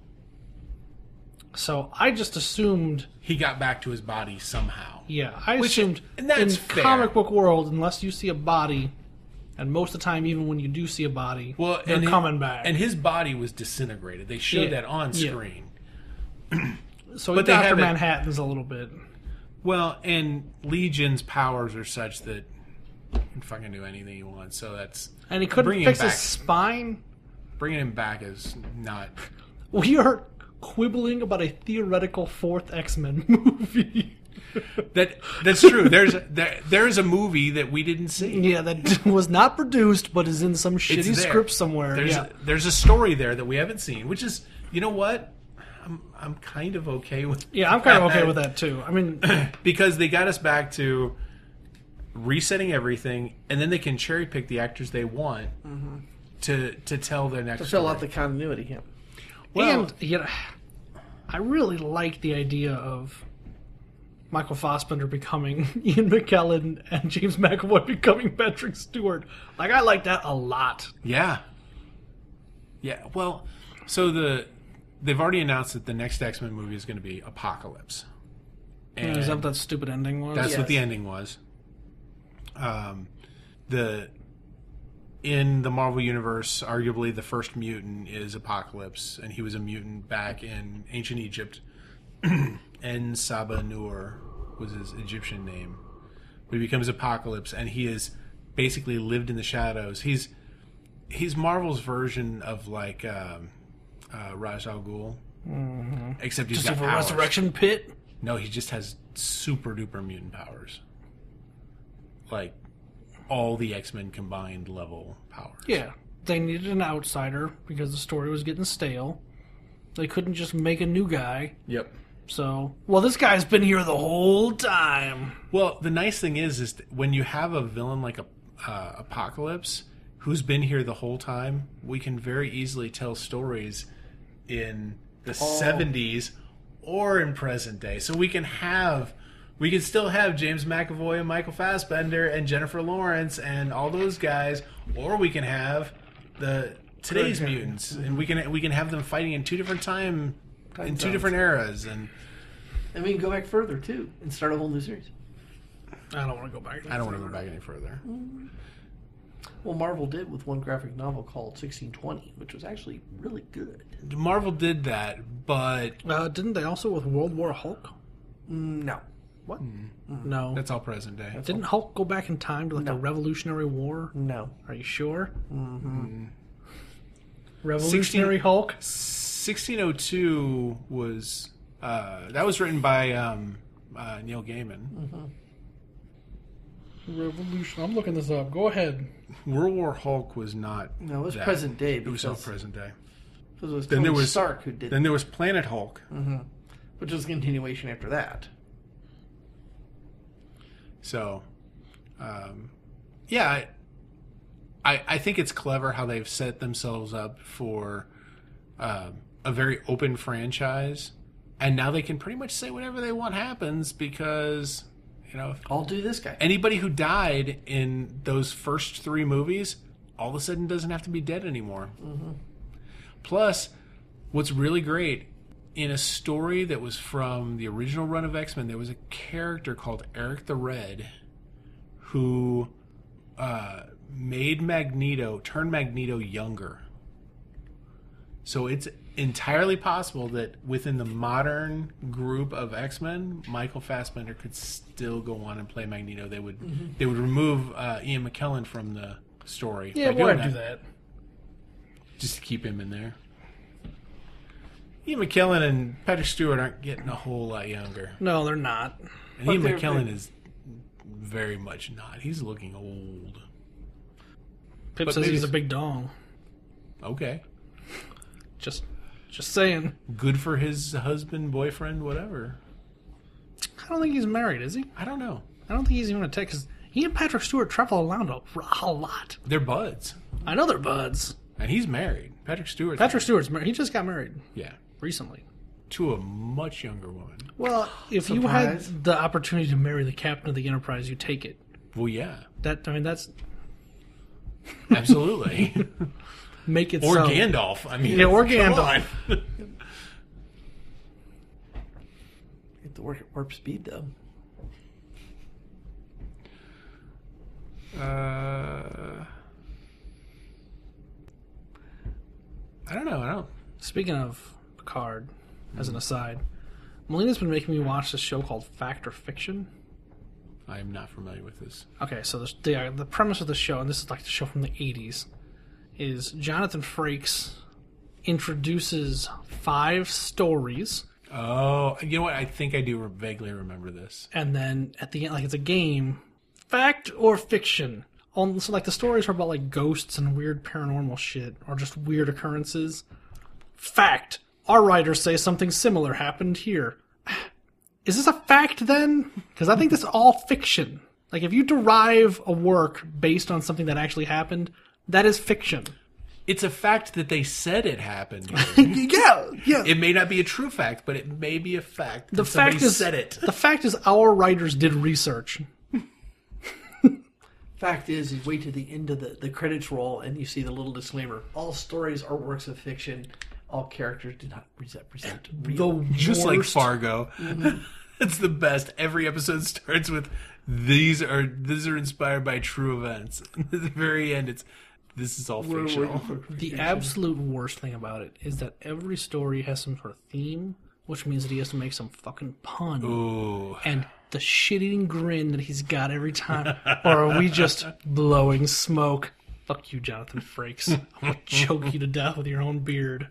[SPEAKER 3] So I just assumed,
[SPEAKER 1] He got back to his body somehow.
[SPEAKER 3] yeah, I
[SPEAKER 1] Which-
[SPEAKER 3] assumed
[SPEAKER 1] and that's
[SPEAKER 3] in
[SPEAKER 1] fair.
[SPEAKER 3] comic book world, unless you see a body, and most of the time, even when you do see a body,
[SPEAKER 1] Well,
[SPEAKER 3] they're
[SPEAKER 1] and hi-
[SPEAKER 3] coming back.
[SPEAKER 1] And his body was disintegrated. They showed
[SPEAKER 3] Yeah.
[SPEAKER 1] that on
[SPEAKER 3] Yeah.
[SPEAKER 1] screen.
[SPEAKER 3] so
[SPEAKER 1] but
[SPEAKER 3] he
[SPEAKER 1] they
[SPEAKER 3] Doctor
[SPEAKER 1] haven't-
[SPEAKER 3] Manhattan's a little bit.
[SPEAKER 1] Well, and Legion's powers are such that he can fucking do anything he wants. So that's
[SPEAKER 3] And he couldn't
[SPEAKER 1] Bringing
[SPEAKER 3] fix
[SPEAKER 1] him
[SPEAKER 3] his
[SPEAKER 1] back.
[SPEAKER 3] spine.
[SPEAKER 1] bringing him back is not.
[SPEAKER 3] We are quibbling about a theoretical fourth X-Men movie.
[SPEAKER 1] That that's true. There's there, there's a movie that we didn't see.
[SPEAKER 3] Yeah, that was not produced, but is in some shitty
[SPEAKER 1] It's there.
[SPEAKER 3] script somewhere.
[SPEAKER 1] There's
[SPEAKER 3] yeah.
[SPEAKER 1] a, there's a story there that we haven't seen, which is, you know what? I'm I'm kind of okay with.
[SPEAKER 3] yeah, I'm kind of okay with that too. I mean,
[SPEAKER 1] Because they got us back to resetting everything, and then they can cherry pick the actors they want to to tell their next
[SPEAKER 2] To fill
[SPEAKER 1] story.
[SPEAKER 2] out the continuity. Yeah.
[SPEAKER 1] Well-
[SPEAKER 3] and you know, I really like the idea of Michael Fassbender becoming Ian McKellen and James McAvoy becoming Patrick Stewart. Like, I like that a lot.
[SPEAKER 1] Yeah. Yeah. Well, so the they've already announced that the next X-Men movie is going to be Apocalypse. And
[SPEAKER 3] Is that what that stupid ending was?
[SPEAKER 1] that's
[SPEAKER 2] Yes.
[SPEAKER 1] what the ending was. Um, the in the Marvel Universe, arguably the first mutant is Apocalypse, and he was a mutant back in ancient Egypt. En Saba Nur was his Egyptian name. But he becomes Apocalypse, and he has basically lived in the shadows. He's he's Marvel's version of like um, uh, Ra's al Ghul, mm-hmm. except he's
[SPEAKER 3] Just
[SPEAKER 1] got
[SPEAKER 3] have a
[SPEAKER 1] powers.
[SPEAKER 3] resurrection pit.
[SPEAKER 1] No, he just has super duper mutant powers, like all the X-Men combined level powers.
[SPEAKER 3] Yeah, they needed an outsider because the story was getting stale. They couldn't just make a new guy.
[SPEAKER 1] Yep.
[SPEAKER 3] So, well, this guy's been here the whole time.
[SPEAKER 1] Well, the nice thing is, is that when you have a villain like a uh, Apocalypse who's been here the whole time, we can very easily tell stories in the
[SPEAKER 2] Oh.
[SPEAKER 1] seventies or in present day. So we can have, we can still have James McAvoy and Michael Fassbender and Jennifer Lawrence and all those guys, or we can have the today's
[SPEAKER 2] Good.
[SPEAKER 1] mutants, and we can we can have them fighting in two different time,
[SPEAKER 2] Time
[SPEAKER 1] in two
[SPEAKER 2] zones.
[SPEAKER 1] different eras, and
[SPEAKER 2] And we can go back further, too, and start a whole new series.
[SPEAKER 3] I don't want to go back.
[SPEAKER 1] I don't want to go back any further.
[SPEAKER 2] Well, Marvel did with one graphic novel called sixteen twenty, which was actually really good.
[SPEAKER 1] Marvel did that, but
[SPEAKER 3] Uh, didn't they also with World War Hulk?
[SPEAKER 2] Mm, No. What?
[SPEAKER 3] No.
[SPEAKER 1] that's all present day.
[SPEAKER 3] Didn't Hulk go back in time to like
[SPEAKER 2] No.
[SPEAKER 3] the Revolutionary War?
[SPEAKER 2] No.
[SPEAKER 3] Are you sure? Mm-hmm. Revolutionary
[SPEAKER 1] sixteen
[SPEAKER 3] Hulk?
[SPEAKER 1] sixteen oh two was uh, that was written by um, uh, Neil Gaiman.
[SPEAKER 3] Revolution. I'm looking this up. Go ahead.
[SPEAKER 1] World War Hulk was not.
[SPEAKER 2] No, it was
[SPEAKER 1] that.
[SPEAKER 2] present day.
[SPEAKER 1] It was
[SPEAKER 2] Because,
[SPEAKER 1] all present day.
[SPEAKER 2] because it was
[SPEAKER 1] Then
[SPEAKER 2] Tony
[SPEAKER 1] there was-
[SPEAKER 2] Stark who did
[SPEAKER 1] Then
[SPEAKER 2] it,
[SPEAKER 1] there was Planet Hulk.
[SPEAKER 2] which was a continuation after that.
[SPEAKER 1] So, um, yeah, I, I I think it's clever how they've set themselves up for um, a very open franchise, and now they can pretty much say whatever they want happens because you know.
[SPEAKER 2] I'll do this guy.
[SPEAKER 1] Anybody who died in those first three movies all of a sudden doesn't have to be dead anymore. Mm-hmm. Plus, what's really great, in a story that was from the original run of X-Men, there was a character called Eric the Red who uh, made Magneto, turned Magneto younger. So it's entirely possible that within the modern group of X-Men, Michael Fassbender could still go on and play Magneto. They would
[SPEAKER 2] Mm-hmm.
[SPEAKER 1] they would remove uh, Ian McKellen from the story.
[SPEAKER 3] Yeah,
[SPEAKER 1] by
[SPEAKER 3] why
[SPEAKER 1] doing
[SPEAKER 3] do that?
[SPEAKER 1] Just to keep him in there. Ian McKellen and Patrick Stewart aren't getting a whole lot younger.
[SPEAKER 3] No, they're not.
[SPEAKER 1] And
[SPEAKER 2] But
[SPEAKER 1] Ian
[SPEAKER 2] they're-
[SPEAKER 1] McKellen
[SPEAKER 2] they're-
[SPEAKER 1] is very much not. He's looking old.
[SPEAKER 3] Pip
[SPEAKER 1] But
[SPEAKER 3] says
[SPEAKER 1] maybe
[SPEAKER 3] he's a
[SPEAKER 1] it's-
[SPEAKER 3] big dong.
[SPEAKER 1] Okay.
[SPEAKER 3] Just, just saying.
[SPEAKER 1] Good for his husband, boyfriend, whatever.
[SPEAKER 3] I don't think he's married, is he?
[SPEAKER 1] I don't know.
[SPEAKER 3] I don't think he's even a tech. Because he and Patrick Stewart travel around a, a lot.
[SPEAKER 1] They're buds.
[SPEAKER 3] I know they're buds.
[SPEAKER 1] And he's married. Patrick Stewart.
[SPEAKER 3] Patrick Stewart's married. He just got married
[SPEAKER 1] Yeah.
[SPEAKER 3] recently.
[SPEAKER 1] To a much younger woman.
[SPEAKER 3] Well, if you
[SPEAKER 2] Surprise.
[SPEAKER 3] had the opportunity to marry the captain of the Enterprise, you take it.
[SPEAKER 1] Well, yeah.
[SPEAKER 3] That I mean, that's
[SPEAKER 1] Absolutely.
[SPEAKER 3] make it
[SPEAKER 1] or
[SPEAKER 3] so.
[SPEAKER 1] Gandalf. I mean,
[SPEAKER 3] Yeah, or
[SPEAKER 1] come
[SPEAKER 3] Gandalf.
[SPEAKER 1] on.
[SPEAKER 2] You have to work at warp speed, though.
[SPEAKER 1] Uh, I don't know. I don't.
[SPEAKER 3] Speaking of Picard, as an aside, Melina's been making me watch this show called Fact or Fiction.
[SPEAKER 1] I am not familiar with this.
[SPEAKER 3] Okay, so the the, uh, the premise of the show, and this is like the show from the eighties, is Jonathan Frakes introduces five stories,
[SPEAKER 1] Oh, you know what? I think I do vaguely remember this.
[SPEAKER 3] and then at the end, like it's a game, fact or fiction. On, so like the stories are about like ghosts and weird paranormal shit, or just weird occurrences. Fact: our writers say something similar happened here. Is this a fact then? Because I think this is all fiction. Like if you derive a work based on something that actually happened, that is fiction.
[SPEAKER 1] It's a fact that they said it happened.
[SPEAKER 3] Yeah, yeah.
[SPEAKER 1] It may not be a true fact, but it may be a fact. That
[SPEAKER 3] the fact
[SPEAKER 1] somebody
[SPEAKER 3] is,
[SPEAKER 1] said it.
[SPEAKER 3] the fact is, our writers did research.
[SPEAKER 2] Fact is, you wait to the end of the, the credits roll and you see the little disclaimer. All stories are works of fiction. All characters do not represent real.
[SPEAKER 3] The
[SPEAKER 1] Just like
[SPEAKER 3] worst-
[SPEAKER 1] Fargo. It's the best. Every episode starts with these are these are inspired by true events. And at the very end, it's this is all
[SPEAKER 2] We're
[SPEAKER 1] fictional.
[SPEAKER 2] waiting for
[SPEAKER 3] The
[SPEAKER 2] creation.
[SPEAKER 3] absolute worst thing about it is that every story has some sort of theme, which means that he has to make some fucking pun.
[SPEAKER 1] Ooh.
[SPEAKER 3] And the shit-eating grin that he's got every time. Or are we just blowing smoke? Fuck you, Jonathan Frakes. I'm gonna choke you to death with your own beard.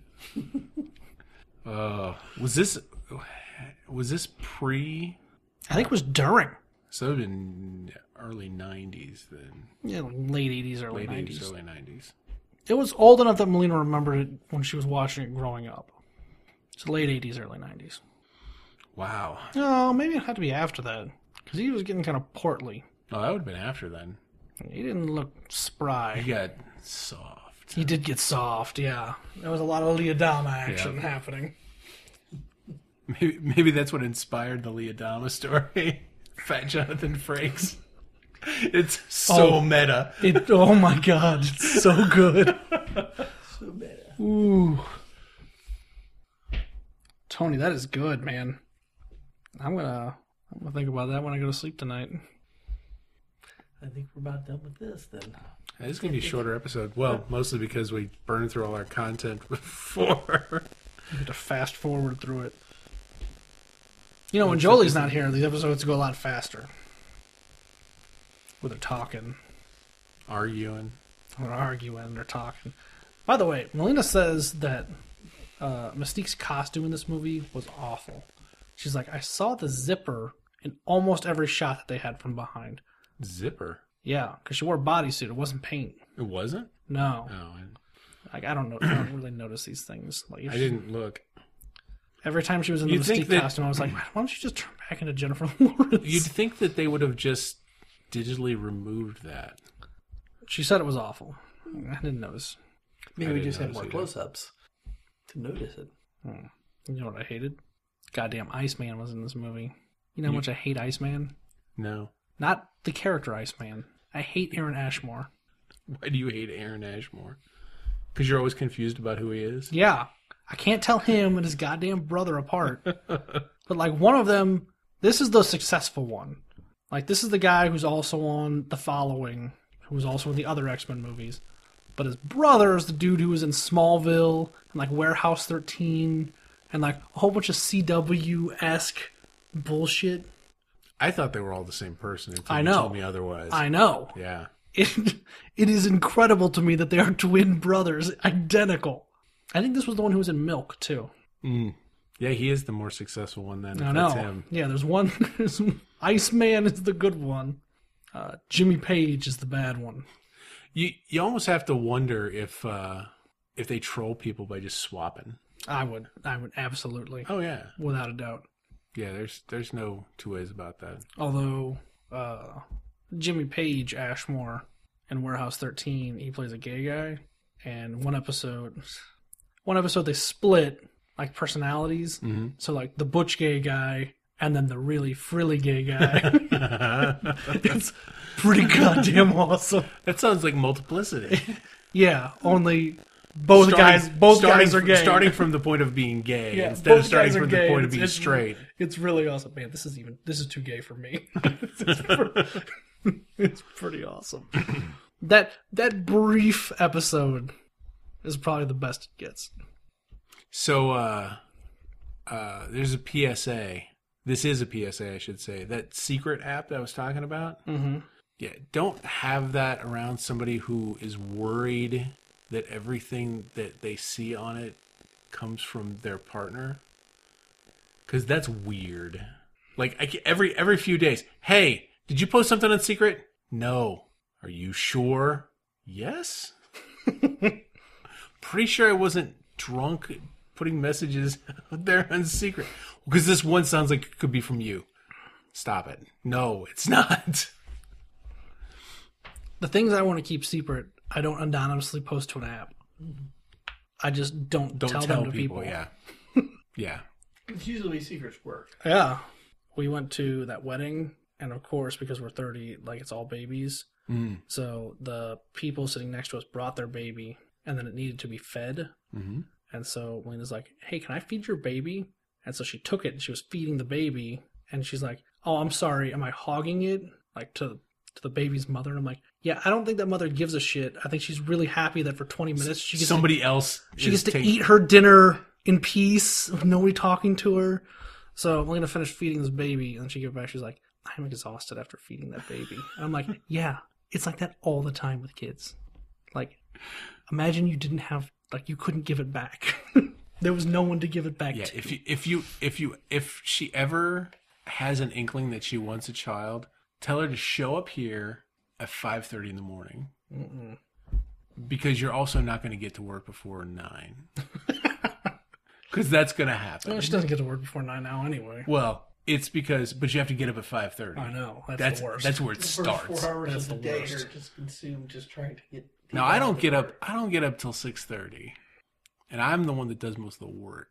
[SPEAKER 1] Uh, was this was this pre?
[SPEAKER 3] I think it was during.
[SPEAKER 1] So it would have been early nineties then.
[SPEAKER 3] Yeah, late eighties, early
[SPEAKER 1] Late
[SPEAKER 3] nineties.
[SPEAKER 1] eighties, early nineties.
[SPEAKER 3] It was old enough that Melina remembered it when she was watching it growing up. So late eighties, early nineties.
[SPEAKER 1] Wow.
[SPEAKER 3] No, maybe it had to be after that. Because he was getting kind of portly.
[SPEAKER 1] Oh, that would have been after then.
[SPEAKER 3] He didn't look spry.
[SPEAKER 1] He got soft.
[SPEAKER 3] He did get soft, yeah. There was a lot of Leodama action
[SPEAKER 1] Yeah.
[SPEAKER 3] happening.
[SPEAKER 1] Maybe, maybe that's what inspired the Leodama story. Fat Jonathan Frakes. It's so
[SPEAKER 3] Oh.
[SPEAKER 1] meta.
[SPEAKER 3] It. Oh my god, it's so good.
[SPEAKER 2] So meta.
[SPEAKER 3] Ooh. Tony, that is good, man. I'm gonna, I'm gonna think about that when I go to sleep tonight.
[SPEAKER 2] I think we're about done with this then.
[SPEAKER 1] This is going to be a shorter episode. Well, mostly because we burned through all our content before.
[SPEAKER 3] You have to fast forward through it. You know, when Jolie's not here, these episodes go a lot faster. Where they're talking,
[SPEAKER 1] Arguing.
[SPEAKER 3] or arguing, they're talking. By the way, Melina says that uh, Mystique's costume in this movie was awful. She's like, I saw the zipper in almost every shot that they had from behind.
[SPEAKER 1] Zipper.
[SPEAKER 3] Yeah, because she wore a bodysuit. It wasn't paint.
[SPEAKER 1] It wasn't?
[SPEAKER 3] No.
[SPEAKER 1] Oh,
[SPEAKER 3] Like, I don't know. I don't really notice these things. Like, if
[SPEAKER 1] I
[SPEAKER 3] she-
[SPEAKER 1] didn't look.
[SPEAKER 3] Every time she was in the
[SPEAKER 1] You'd think
[SPEAKER 3] Mystique
[SPEAKER 1] that-
[SPEAKER 3] costume, I was like, why don't you just turn back into Jennifer Lawrence?
[SPEAKER 1] You'd think that they would have just digitally removed that.
[SPEAKER 3] She said it was awful. I didn't notice.
[SPEAKER 2] Maybe
[SPEAKER 1] I
[SPEAKER 2] we
[SPEAKER 1] didn't
[SPEAKER 2] just have
[SPEAKER 1] notice
[SPEAKER 2] more
[SPEAKER 1] either.
[SPEAKER 2] close-ups to notice it.
[SPEAKER 3] You know what I hated? Goddamn Iceman was in this movie. You know how
[SPEAKER 1] You-
[SPEAKER 3] much I hate Iceman?
[SPEAKER 1] No.
[SPEAKER 3] Not the character Iceman. I hate Aaron Ashmore.
[SPEAKER 1] Why do you hate Aaron Ashmore? Because you're always confused about who he is?
[SPEAKER 3] Yeah. I can't tell him and his goddamn brother apart. But, like, one of them, this is the successful one. Like, this is the guy who's also on The Following, who was also in the other X-Men movies. But his brother is the dude who was in Smallville, and, like, Warehouse thirteen, and, like, a whole bunch of C W-esque bullshit.
[SPEAKER 1] I thought they were all the same person until
[SPEAKER 3] I
[SPEAKER 1] you
[SPEAKER 3] know.
[SPEAKER 1] told me otherwise.
[SPEAKER 3] I know.
[SPEAKER 1] Yeah.
[SPEAKER 3] It, it is incredible to me that they are twin brothers, identical. I think this was the one who was in Milk, too.
[SPEAKER 1] Mm. Yeah, he is the more successful one then.
[SPEAKER 3] I
[SPEAKER 1] if
[SPEAKER 3] know.
[SPEAKER 1] That's him.
[SPEAKER 3] Yeah, there's one. There's, Iceman is the good one. Uh, Jimmy Page is the bad one.
[SPEAKER 1] You you almost have to wonder if uh, if they troll people by just swapping.
[SPEAKER 3] I would. I would absolutely,
[SPEAKER 1] Oh yeah,
[SPEAKER 3] without a doubt.
[SPEAKER 1] yeah. There's there's no two ways about that.
[SPEAKER 3] Although uh, Jimmy Page Ashmore in Warehouse thirteen, he plays a gay guy, and one episode, one episode they split like personalities.
[SPEAKER 1] Mm-hmm.
[SPEAKER 3] So like the butch gay guy and then the really frilly gay guy. It's pretty goddamn awesome.
[SPEAKER 1] That sounds like multiplicity.
[SPEAKER 3] Yeah, only both
[SPEAKER 1] Starting-
[SPEAKER 3] guys. Both
[SPEAKER 1] starting
[SPEAKER 3] guys are
[SPEAKER 1] from-
[SPEAKER 3] gay.
[SPEAKER 1] Starting from the point of being gay
[SPEAKER 3] Yeah,
[SPEAKER 1] instead of
[SPEAKER 3] both
[SPEAKER 1] starting
[SPEAKER 3] guys are
[SPEAKER 1] from
[SPEAKER 3] gay.
[SPEAKER 1] the point of
[SPEAKER 3] It's-
[SPEAKER 1] being
[SPEAKER 3] it's-
[SPEAKER 1] straight.
[SPEAKER 3] It's really awesome, man. This is even. This is too gay for me. it's, pretty, it's pretty awesome. That that brief episode is probably the best it gets.
[SPEAKER 1] So uh, uh, there's a P S A. This is a P S A, I should say. That secret app that I was talking about.
[SPEAKER 3] Mm-hmm.
[SPEAKER 1] Yeah, don't have that around somebody who is worried that everything that they see on it comes from their partner. Because that's weird. Like I, ca- every every few days, hey, did you post something on Secret? No. Are you sure? Yes. Pretty sure I wasn't drunk putting messages out there on Secret. Because this one sounds like it could be from you. Stop it. No, it's not.
[SPEAKER 3] The things I want to keep secret, I don't anonymously post to an app. I just don't,
[SPEAKER 1] Don't
[SPEAKER 3] tell,
[SPEAKER 1] tell,
[SPEAKER 3] them to
[SPEAKER 1] people,
[SPEAKER 3] people.
[SPEAKER 1] Yeah. Yeah.
[SPEAKER 2] It's usually secrets work.
[SPEAKER 3] Yeah. We went to that wedding, and of course, because we're thirty, like it's all babies.
[SPEAKER 1] Mm.
[SPEAKER 3] So the people sitting next to us brought their baby, and then it needed to be fed.
[SPEAKER 1] Mm-hmm.
[SPEAKER 3] And so Melina's like, hey, can I feed your baby? And so she took it, and she was feeding the baby, and she's like, oh, I'm sorry, am I hogging it? Like to to the baby's mother? And I'm like, Yeah, I don't think that mother gives a shit. I think she's really happy that for twenty minutes she gets
[SPEAKER 1] Somebody
[SPEAKER 3] to,
[SPEAKER 1] else
[SPEAKER 3] she
[SPEAKER 1] is
[SPEAKER 3] gets to
[SPEAKER 1] take-
[SPEAKER 3] eat her dinner in peace with nobody talking to her. So I'm going to finish feeding this baby, and then she gets back. She's like, I'm exhausted after feeding that baby. And I'm like, yeah, it's like that all the time with kids. Like, imagine you didn't have, like, you couldn't give it back. There was no one to give it back
[SPEAKER 1] Yeah,
[SPEAKER 3] to.
[SPEAKER 1] if you if you if you if she ever has an inkling that she wants a child, tell her to show up here at five thirty in the morning.
[SPEAKER 3] Mm-mm.
[SPEAKER 1] Because you're also not going to get to work before nine. Because that's going to happen.
[SPEAKER 3] Well, she doesn't get to work before nine now anyway.
[SPEAKER 1] Well, it's because, but you have to get up at five thirty.
[SPEAKER 3] I know. That's,
[SPEAKER 1] That's
[SPEAKER 3] the worst.
[SPEAKER 1] that's where it
[SPEAKER 2] The
[SPEAKER 1] starts.
[SPEAKER 2] first four hours
[SPEAKER 3] That's
[SPEAKER 2] of the,
[SPEAKER 3] the
[SPEAKER 2] day
[SPEAKER 3] worst.
[SPEAKER 2] are just consumed just trying to get.
[SPEAKER 1] No, I don't get up. I don't get up till six thirty, and I'm the one that does most of the work.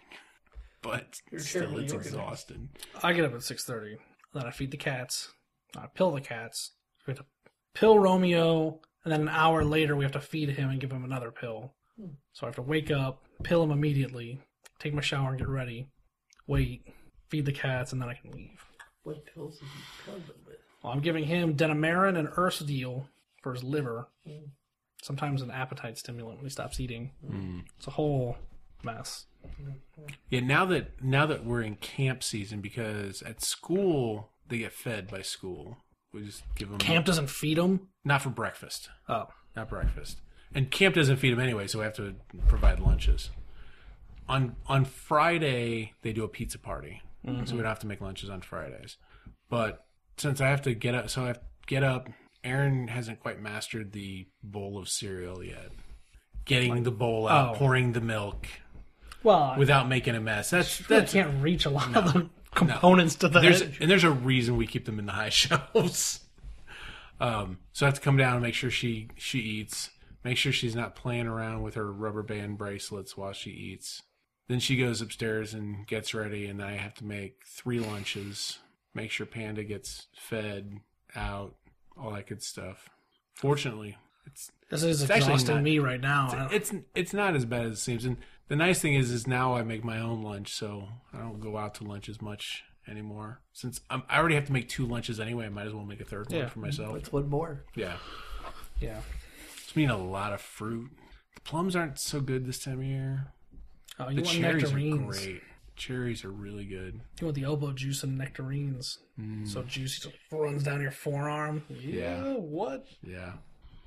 [SPEAKER 1] But
[SPEAKER 2] You're
[SPEAKER 1] still,
[SPEAKER 2] terribly
[SPEAKER 1] it's
[SPEAKER 2] organized.
[SPEAKER 1] exhausting.
[SPEAKER 3] I get up at six thirty. Then I feed the cats. I pill the cats. We have to pill Romeo, and then an hour later we have to feed him and give him another pill. So I have to wake up, pill him immediately, take my shower and get ready, wait, feed the cats, and then I can leave.
[SPEAKER 2] What pills did you pill them with?
[SPEAKER 3] Well, I'm giving him Denamarin and Ursadil for his liver. Sometimes an appetite stimulant when he stops eating. It's a whole mess.
[SPEAKER 1] Yeah, now that now that we're in camp season, because at school they get fed by school. We just give them
[SPEAKER 3] Camp doesn't feed him?
[SPEAKER 1] not for breakfast,
[SPEAKER 3] Oh.
[SPEAKER 1] not breakfast, and camp doesn't feed them anyway, so we have to provide lunches. On on Friday they do a pizza party, so we don't have to make lunches on Fridays. But since I have to get up, so I have to get up. Aaron hasn't quite mastered the bowl of cereal yet. Getting the bowl out,
[SPEAKER 3] Oh.
[SPEAKER 1] pouring the milk
[SPEAKER 3] Well,
[SPEAKER 1] without making a mess. That's
[SPEAKER 3] I
[SPEAKER 1] that's
[SPEAKER 3] can't reach a lot of the components to that.
[SPEAKER 1] there's and there's a reason we keep them in the high shelves. Um, so I have to come down and make sure she she eats. Make sure she's not playing around with her rubber band bracelets while she eats. Then she goes upstairs and gets ready, and then I have to make three lunches. Make sure Panda gets fed, out, all that good stuff. Fortunately, it's
[SPEAKER 3] This is
[SPEAKER 1] It's actually
[SPEAKER 3] exhausting
[SPEAKER 1] not-
[SPEAKER 3] me right now. I don't-
[SPEAKER 1] it's it's not as bad as it seems. And the nice thing is, is now I make my own lunch, so I don't go out to lunch as much anymore. Since I'm, I already have to make two lunches anyway, I might as well make a third
[SPEAKER 3] Yeah.
[SPEAKER 1] one for myself.
[SPEAKER 2] What's one more?
[SPEAKER 1] Yeah,
[SPEAKER 3] yeah.
[SPEAKER 1] it's mean a lot of fruit. The plums aren't so good this time of year.
[SPEAKER 3] Oh, you
[SPEAKER 1] The
[SPEAKER 3] want
[SPEAKER 1] cherries are
[SPEAKER 3] nectarines.
[SPEAKER 1] great. Cherries are really good.
[SPEAKER 3] You want the elbow juice and nectarines. So juicy, just runs down your forearm. Yeah,
[SPEAKER 1] Yeah.
[SPEAKER 3] what?
[SPEAKER 1] Yeah.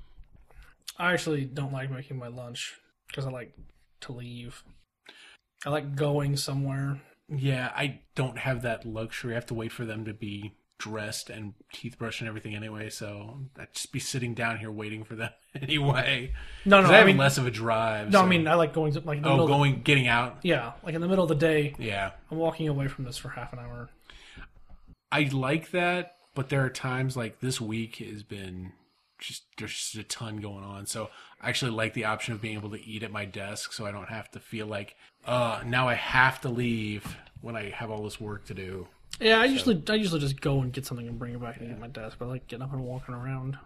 [SPEAKER 3] I actually don't like making my lunch because I like to leave. I like going somewhere.
[SPEAKER 1] Yeah, I don't have that luxury. I have to wait for them to be dressed and teeth brushed and everything anyway, so I'd just be sitting down here waiting for them anyway.
[SPEAKER 3] No, no,
[SPEAKER 1] Because I
[SPEAKER 3] I
[SPEAKER 1] have
[SPEAKER 3] mean,
[SPEAKER 1] less of a drive.
[SPEAKER 3] no,
[SPEAKER 1] so-
[SPEAKER 3] I mean, I like going to, like, in the
[SPEAKER 1] oh,
[SPEAKER 3] middle of the-
[SPEAKER 1] going, getting out?
[SPEAKER 3] yeah, like in the middle of the day,
[SPEAKER 1] Yeah.
[SPEAKER 3] I'm walking away from this for half an hour.
[SPEAKER 1] I like that, but there are times like this week has been just, there's just a ton going on. So I actually like the option of being able to eat at my desk so I don't have to feel like, uh, now I have to leave when I have all this work to do.
[SPEAKER 3] Yeah, I usually I usually just go and get something and bring it back and eat at my desk, but I like getting up and walking around.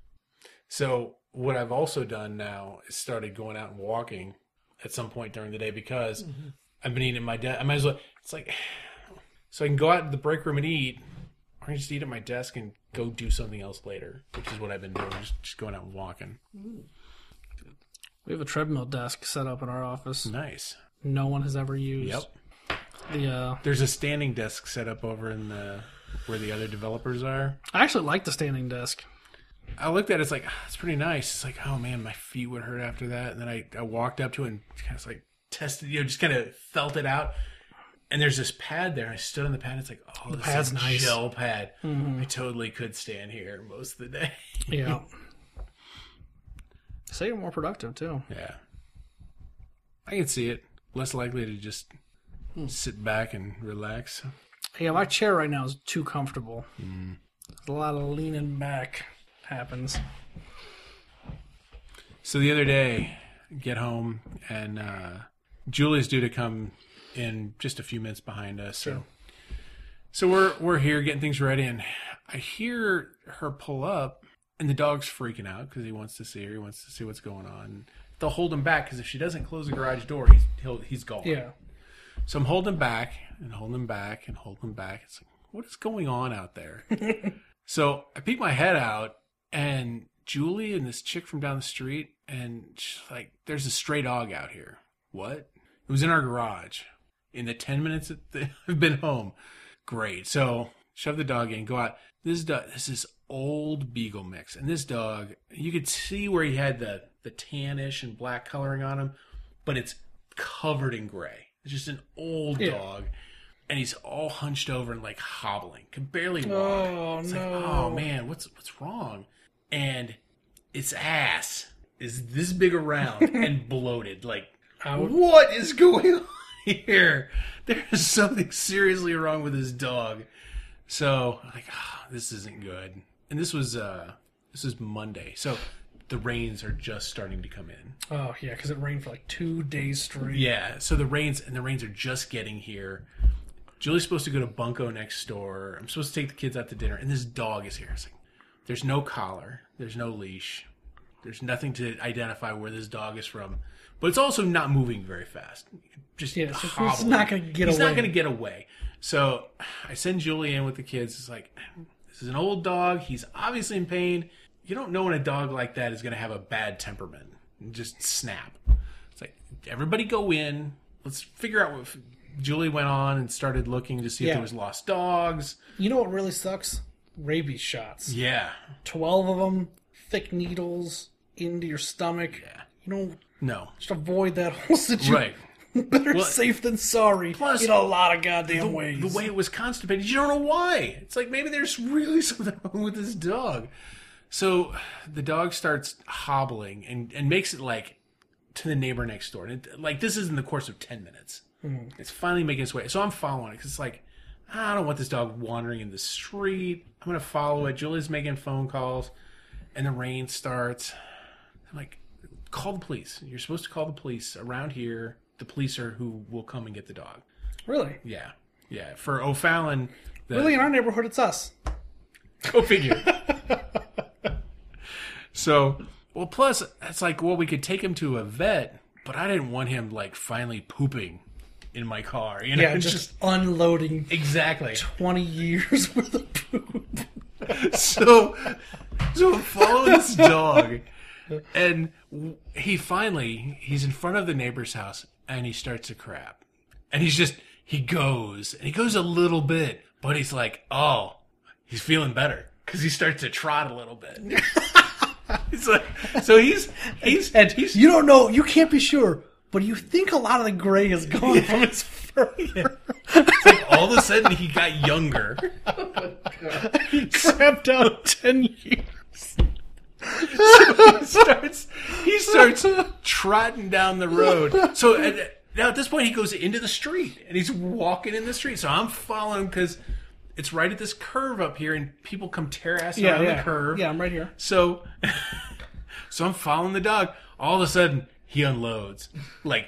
[SPEAKER 1] So what I've also done now is started going out and walking at some point during the day because I've been eating at my desk. I might as well. It's like so I can go out to the break room and eat, or I can just eat at my desk and go do something else later, which is what I've been doing. Just, just going out and walking.
[SPEAKER 3] We have a treadmill desk set up in our office.
[SPEAKER 1] Nice.
[SPEAKER 3] No one has ever used.
[SPEAKER 1] Yep.
[SPEAKER 3] The uh,
[SPEAKER 1] There's a standing desk set up over in the where the other developers are.
[SPEAKER 3] I actually like the standing desk.
[SPEAKER 1] I looked at it, it's like, ah, it's pretty nice. It's like, oh man, my feet would hurt after that. And then I, I walked up to it and kind of like tested, you know, just kind of felt it out. And there's this pad there. I stood on the pad. It's like, oh,
[SPEAKER 3] The
[SPEAKER 1] this
[SPEAKER 3] pad's
[SPEAKER 1] is a
[SPEAKER 3] nice.
[SPEAKER 1] gel pad. I totally could stand here most of the day.
[SPEAKER 3] Yeah. Say you're more productive too.
[SPEAKER 1] Yeah. I can see it. Less likely to just sit back and relax.
[SPEAKER 3] Yeah, my chair right now is too comfortable. A lot of leaning back happens.
[SPEAKER 1] So the other day, get home, and uh, Julie's due to come in just a few minutes behind us. So,
[SPEAKER 3] Sure.
[SPEAKER 1] so we're we're here getting things ready, and I hear her pull up, and the dog's freaking out because he wants to see her. He wants to see what's going on. They'll hold him back because if she doesn't close the garage door, he's he'll, he's gone.
[SPEAKER 3] Yeah.
[SPEAKER 1] So I'm holding him back and holding him back and holding him back. It's like, what is going on out there? So I peek my head out, and Julie and this chick from down the street, and she's like, there's a stray dog out here. What? It was in our garage. In the ten minutes that I've been home. Great. So, shove the dog in, go out. This dog, this is old beagle mix. And this dog, you could see where he had the, the tannish and black coloring on him, but it's covered in gray. It's just an old
[SPEAKER 3] Yeah.
[SPEAKER 1] dog. And he's all hunched over and like hobbling. Can barely walk.
[SPEAKER 3] Oh,
[SPEAKER 1] it's
[SPEAKER 3] no.
[SPEAKER 1] like, oh man, what's what's wrong? And its ass is this big around and bloated. Like,
[SPEAKER 3] would-
[SPEAKER 1] what is going on here? There's something seriously wrong with this dog. So, like, oh, this isn't good. And this was uh, this was Monday. So the rains are just starting to come in.
[SPEAKER 3] Oh, yeah, because it rained for like two days straight.
[SPEAKER 1] Yeah, so the rains and the rains are just getting here. Julie's supposed to go to Bunko next door. I'm supposed to take the kids out to dinner, and this dog is here. It's like, there's no collar, there's no leash, there's nothing to identify where this dog is from. But it's also not moving very fast. Just
[SPEAKER 3] Yeah, so
[SPEAKER 1] hobbling.
[SPEAKER 3] he's not going to get
[SPEAKER 1] He's
[SPEAKER 3] away.
[SPEAKER 1] not going to get away. So I send Julie in with the kids. It's like, this is an old dog. He's obviously in pain. You don't know when a dog like that is going to have a bad temperament and just snap. It's like, everybody go in. Let's figure out what... Julie went on and started looking to see if
[SPEAKER 3] Yeah.
[SPEAKER 1] there was lost dogs.
[SPEAKER 3] You know what really sucks? Rabies shots.
[SPEAKER 1] Yeah.
[SPEAKER 3] Twelve of them, thick needles into your stomach.
[SPEAKER 1] Yeah.
[SPEAKER 3] You know,
[SPEAKER 1] No.
[SPEAKER 3] just avoid that whole situation.
[SPEAKER 1] Right.
[SPEAKER 3] Better
[SPEAKER 1] Well,
[SPEAKER 3] safe than sorry.
[SPEAKER 1] plus,
[SPEAKER 3] in a lot of goddamn
[SPEAKER 1] The,
[SPEAKER 3] ways.
[SPEAKER 1] the way it was constipated, you don't know why. It's like maybe there's really something wrong with this dog. So the dog starts hobbling and, and makes it like to the neighbor next door. And it, like this is in the course of ten minutes. Mm. It's finally making its way. So I'm following it because it's like, I don't want this dog wandering in the street. I'm going to follow it. Julie's making phone calls and the rain starts. I'm like, call the police. You're supposed to call the police around here. The police are who will come and get the dog.
[SPEAKER 3] Really?
[SPEAKER 1] Yeah. Yeah. For O'Fallon. The,
[SPEAKER 3] Really, in our neighborhood, it's us.
[SPEAKER 1] Go figure. So, well, plus, it's like, well, we could take him to a vet, but I didn't want him, like, finally pooping in my car. You know?
[SPEAKER 3] Yeah,
[SPEAKER 1] It's
[SPEAKER 3] just, unloading
[SPEAKER 1] exactly.
[SPEAKER 3] twenty years worth of poop.
[SPEAKER 1] So, so I'm following this dog, and he finally, he's in front of the neighbor's house, and he starts to crap. And he's just, he goes, and he goes a little bit, but he's like, oh, he's feeling better, because he starts to trot a little bit. He's like, so he's, he's,
[SPEAKER 3] And
[SPEAKER 1] he's,
[SPEAKER 3] you don't know, you can't be sure, but you think a lot of the gray is gone from his fur.
[SPEAKER 1] it's like all of a sudden he got younger.
[SPEAKER 3] He crapped out ten years.
[SPEAKER 1] he starts he starts trotting down the road. So at, now at this point he goes into the street and he's walking in the street. So I'm following him because it's right at this curve up here, and people come terracing
[SPEAKER 3] Yeah,
[SPEAKER 1] around
[SPEAKER 3] yeah.
[SPEAKER 1] the curve.
[SPEAKER 3] Yeah, I'm right here.
[SPEAKER 1] So, so I'm following the dog. All of a sudden he unloads, like,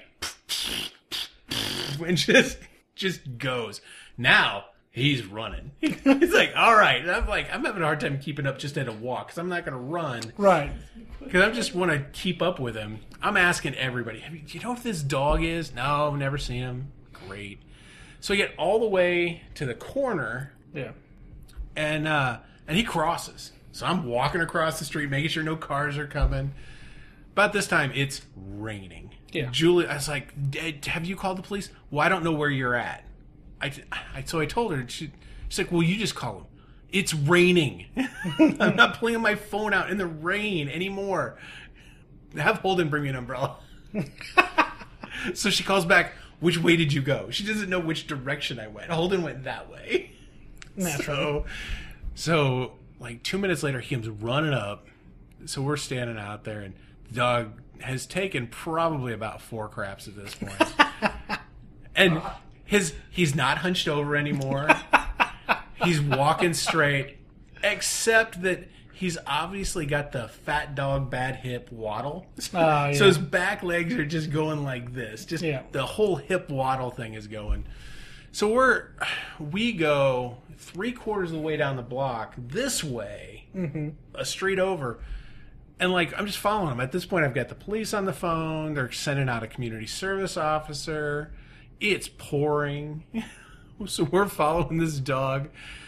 [SPEAKER 1] and just just goes. Now he's running. He's like, all right. And I'm like, I'm having a hard time keeping up just at a walk because I'm not going to run.
[SPEAKER 3] Right.
[SPEAKER 1] Because I just want to keep up with him. I'm asking everybody, Have you, do you know if this dog is? No, I've never seen him. Great. So I get all the way to the corner,
[SPEAKER 3] Yeah.
[SPEAKER 1] and uh, and he crosses. So I'm walking across the street, making sure no cars are coming. About this time, it's raining.
[SPEAKER 3] Yeah.
[SPEAKER 1] Julie, I was like, have you called the police? Well, I don't know where you're at. I, I so I told her. She, she's like, well, you just call him. It's raining. I'm not pulling my phone out in the rain anymore. Have Holden bring me an umbrella. So she calls back, which way did you go? She doesn't know which direction I went. Holden went that way.
[SPEAKER 3] Natural.
[SPEAKER 1] So, so like two minutes later, he comes running up. So we're standing out there, and the dog has taken probably about four craps at this point. And his he's not hunched over anymore. He's walking straight, except that he's obviously got the fat dog bad hip waddle.
[SPEAKER 3] Oh, yeah.
[SPEAKER 1] So his back legs are just going like this. Just
[SPEAKER 3] Yeah.
[SPEAKER 1] the whole hip waddle thing is going. So we're we go three quarters of the way down the block this way,
[SPEAKER 3] Mm-hmm.
[SPEAKER 1] a street over, and like I'm just following him. At this point, I've got the police on the phone. They're sending out a community service officer. It's pouring, so we're following this dog.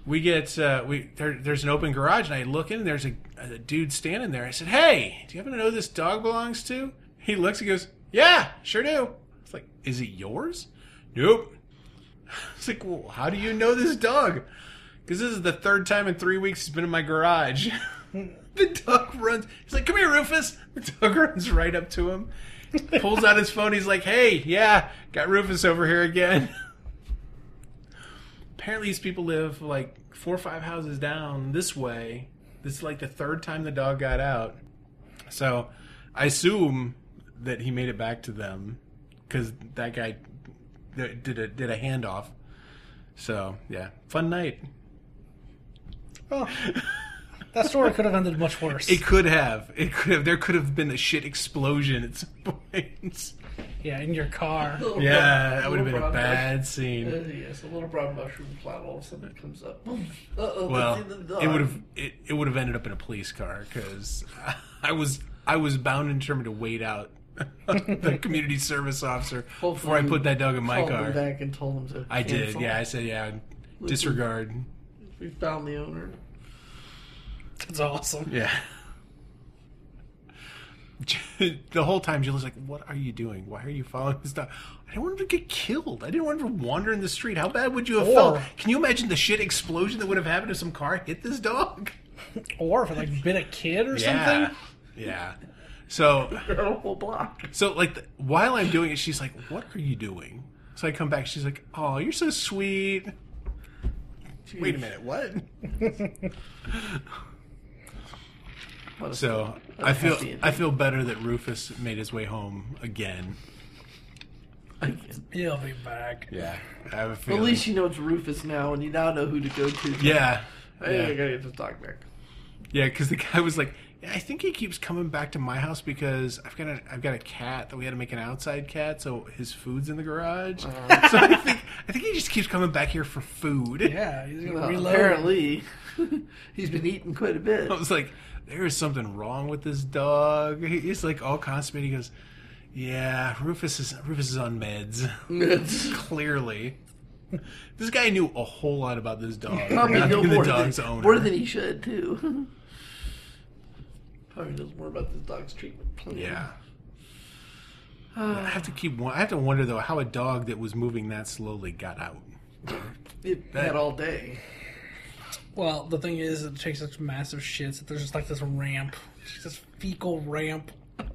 [SPEAKER 1] we get uh, we there, there's an open garage, and I look in, and there's a, a dude standing there. I said, "Hey, do you happen to know who this dog belongs to?" He looks, he goes, "Yeah, sure do." It's like, "Is it yours?" "Nope." It's like, "Well, how do you know this dog?" Because this is the third time in three weeks he's been in my garage. The dog runs. He's like, "Come here, Rufus." The dog runs right up to him, pulls out his phone. He's like, "Hey, yeah, got Rufus over here again." Apparently these people live like four or five houses down this way. This is like the third time the dog got out. So I assume that he made it back to them because that guy did a, did a handoff. So, yeah, fun night.
[SPEAKER 3] Oh, that story could have ended much worse.
[SPEAKER 1] It could have. It could have. There could have been a shit explosion at some point.
[SPEAKER 3] Yeah, in your car.
[SPEAKER 1] Yeah, that would have been a
[SPEAKER 2] brown
[SPEAKER 1] bad
[SPEAKER 2] mush-
[SPEAKER 1] scene.
[SPEAKER 2] Uh, yes, a little brown mushroom cloud. All of a sudden, it comes up. Boom. Uh-oh,
[SPEAKER 1] Well,
[SPEAKER 2] it's in the dog.
[SPEAKER 1] it would have it, it would have ended up in a police car because I was I was bound and determined to wait out the community service officer
[SPEAKER 2] Hopefully
[SPEAKER 1] before I put that dog in my
[SPEAKER 2] Called
[SPEAKER 1] car.
[SPEAKER 2] them back and told them to.
[SPEAKER 1] I did,
[SPEAKER 2] cancel.
[SPEAKER 1] yeah. I said, yeah, disregard.
[SPEAKER 2] We found the owner.
[SPEAKER 3] That's awesome.
[SPEAKER 1] Yeah. The whole time, Jill was like, "What are you doing? Why are you following this dog?" I didn't want him to get killed. I didn't want him to wander in the street. How bad would you have
[SPEAKER 3] Or-
[SPEAKER 1] felt? Can you imagine the shit explosion that would have happened if some car hit this dog?
[SPEAKER 3] Or if it like bit a kid or
[SPEAKER 1] Yeah.
[SPEAKER 3] something.
[SPEAKER 1] Yeah. So,
[SPEAKER 2] A whole block.
[SPEAKER 1] so like, the, while I'm doing it, she's like, "What are you doing?" So I come back. She's like, "Oh, you're so sweet." Wait a minute, what?
[SPEAKER 2] What a-
[SPEAKER 1] So
[SPEAKER 2] what a
[SPEAKER 1] I feel
[SPEAKER 2] happy ending.
[SPEAKER 1] I feel better that Rufus made his way home again.
[SPEAKER 3] He'll be back.
[SPEAKER 1] Yeah, I have a
[SPEAKER 2] At
[SPEAKER 1] feeling.
[SPEAKER 2] least you know it's Rufus now, and you now know who to go to.
[SPEAKER 1] Yeah,
[SPEAKER 2] Hey, I
[SPEAKER 1] yeah,
[SPEAKER 2] gotta get this dog back.
[SPEAKER 1] yeah. Because the guy was like, yeah, "I think he keeps coming back to my house because I've got a I've got a cat that we had to make an outside cat, so his food's in the garage.
[SPEAKER 2] Uh-huh.
[SPEAKER 1] So I think I think he just keeps coming back here for food."
[SPEAKER 3] Yeah, he's gonna
[SPEAKER 2] Well,
[SPEAKER 3] reload.
[SPEAKER 2] apparently, he's been eating quite a bit.
[SPEAKER 1] I was like, "There is something wrong with this dog." He- He's like all constipated. He goes, "Yeah, Rufus is Rufus is on meds." Clearly, this guy knew a whole lot about this dog.
[SPEAKER 2] Probably
[SPEAKER 1] not
[SPEAKER 2] know
[SPEAKER 1] being
[SPEAKER 2] more
[SPEAKER 1] the
[SPEAKER 2] than,
[SPEAKER 1] dog's owner.
[SPEAKER 2] more than he should too. Probably knows more about this dog's treatment plan.
[SPEAKER 1] Yeah. I have to keep. I have to wonder though how a dog that was moving that slowly got out.
[SPEAKER 2] It
[SPEAKER 1] That-
[SPEAKER 2] had all day.
[SPEAKER 3] Well, the thing is, it takes such massive shits that there's just like this ramp, just this fecal ramp, up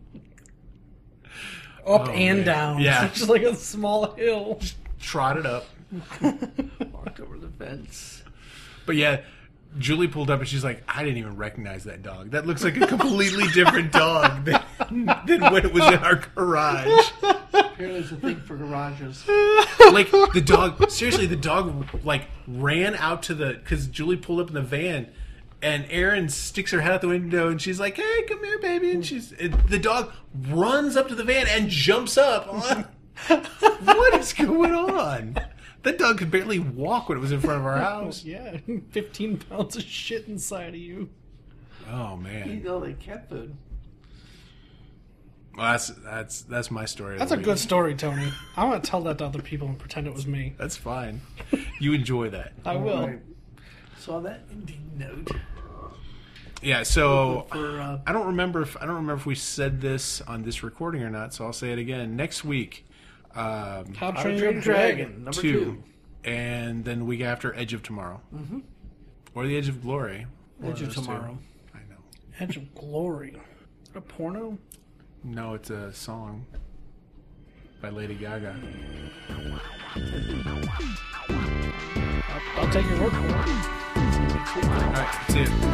[SPEAKER 1] Oh,
[SPEAKER 3] and
[SPEAKER 1] man.
[SPEAKER 3] down.
[SPEAKER 1] Yeah.
[SPEAKER 3] It's just like a small hill.
[SPEAKER 1] Trotted up.
[SPEAKER 2] Walked over the fence.
[SPEAKER 1] But yeah, Julie pulled up and she's like, "I didn't even recognize that dog. That looks like a completely different dog than, than when it was in our garage."
[SPEAKER 2] Apparently, it's a thing for garages.
[SPEAKER 1] Like the dog, seriously, the dog like ran out to the because Julie pulled up in the van, and Erin sticks her head out the window and she's like, "Hey, come here, baby!" And she's and the dog runs up to the van and jumps up. I'm like, what is going on? That dog could barely walk when it was in front of our house.
[SPEAKER 3] Yeah, fifteen pounds of shit inside of you.
[SPEAKER 1] Oh
[SPEAKER 2] Eat
[SPEAKER 1] man,
[SPEAKER 2] all that cat food.
[SPEAKER 1] well, that's that's that's my story. of
[SPEAKER 3] That's
[SPEAKER 1] the
[SPEAKER 3] a
[SPEAKER 1] week.
[SPEAKER 3] good story, Tony. I want to tell that to other people and pretend it was me.
[SPEAKER 1] That's fine. You enjoy that.
[SPEAKER 3] I will.
[SPEAKER 2] Alright. So on that ending note,
[SPEAKER 1] Yeah. So
[SPEAKER 2] for uh,
[SPEAKER 1] I don't remember if I don't remember if we said this on this recording or not. So I'll say it again. Next week, um,
[SPEAKER 3] How to
[SPEAKER 2] How to
[SPEAKER 3] Train
[SPEAKER 2] Train
[SPEAKER 3] Your
[SPEAKER 2] Your
[SPEAKER 3] Dragon.
[SPEAKER 2] Dragon, number
[SPEAKER 1] two,
[SPEAKER 2] two.
[SPEAKER 1] and then the week after, Edge of Tomorrow, mm-hmm. or the Edge of Glory. One
[SPEAKER 2] Edge
[SPEAKER 1] of
[SPEAKER 2] of
[SPEAKER 1] those two.
[SPEAKER 2] Tomorrow.
[SPEAKER 1] I know.
[SPEAKER 3] Edge of Glory. A porno?
[SPEAKER 1] No, it's a song by Lady Gaga.
[SPEAKER 3] I'll, I'll take your word for it.
[SPEAKER 1] All right, see you.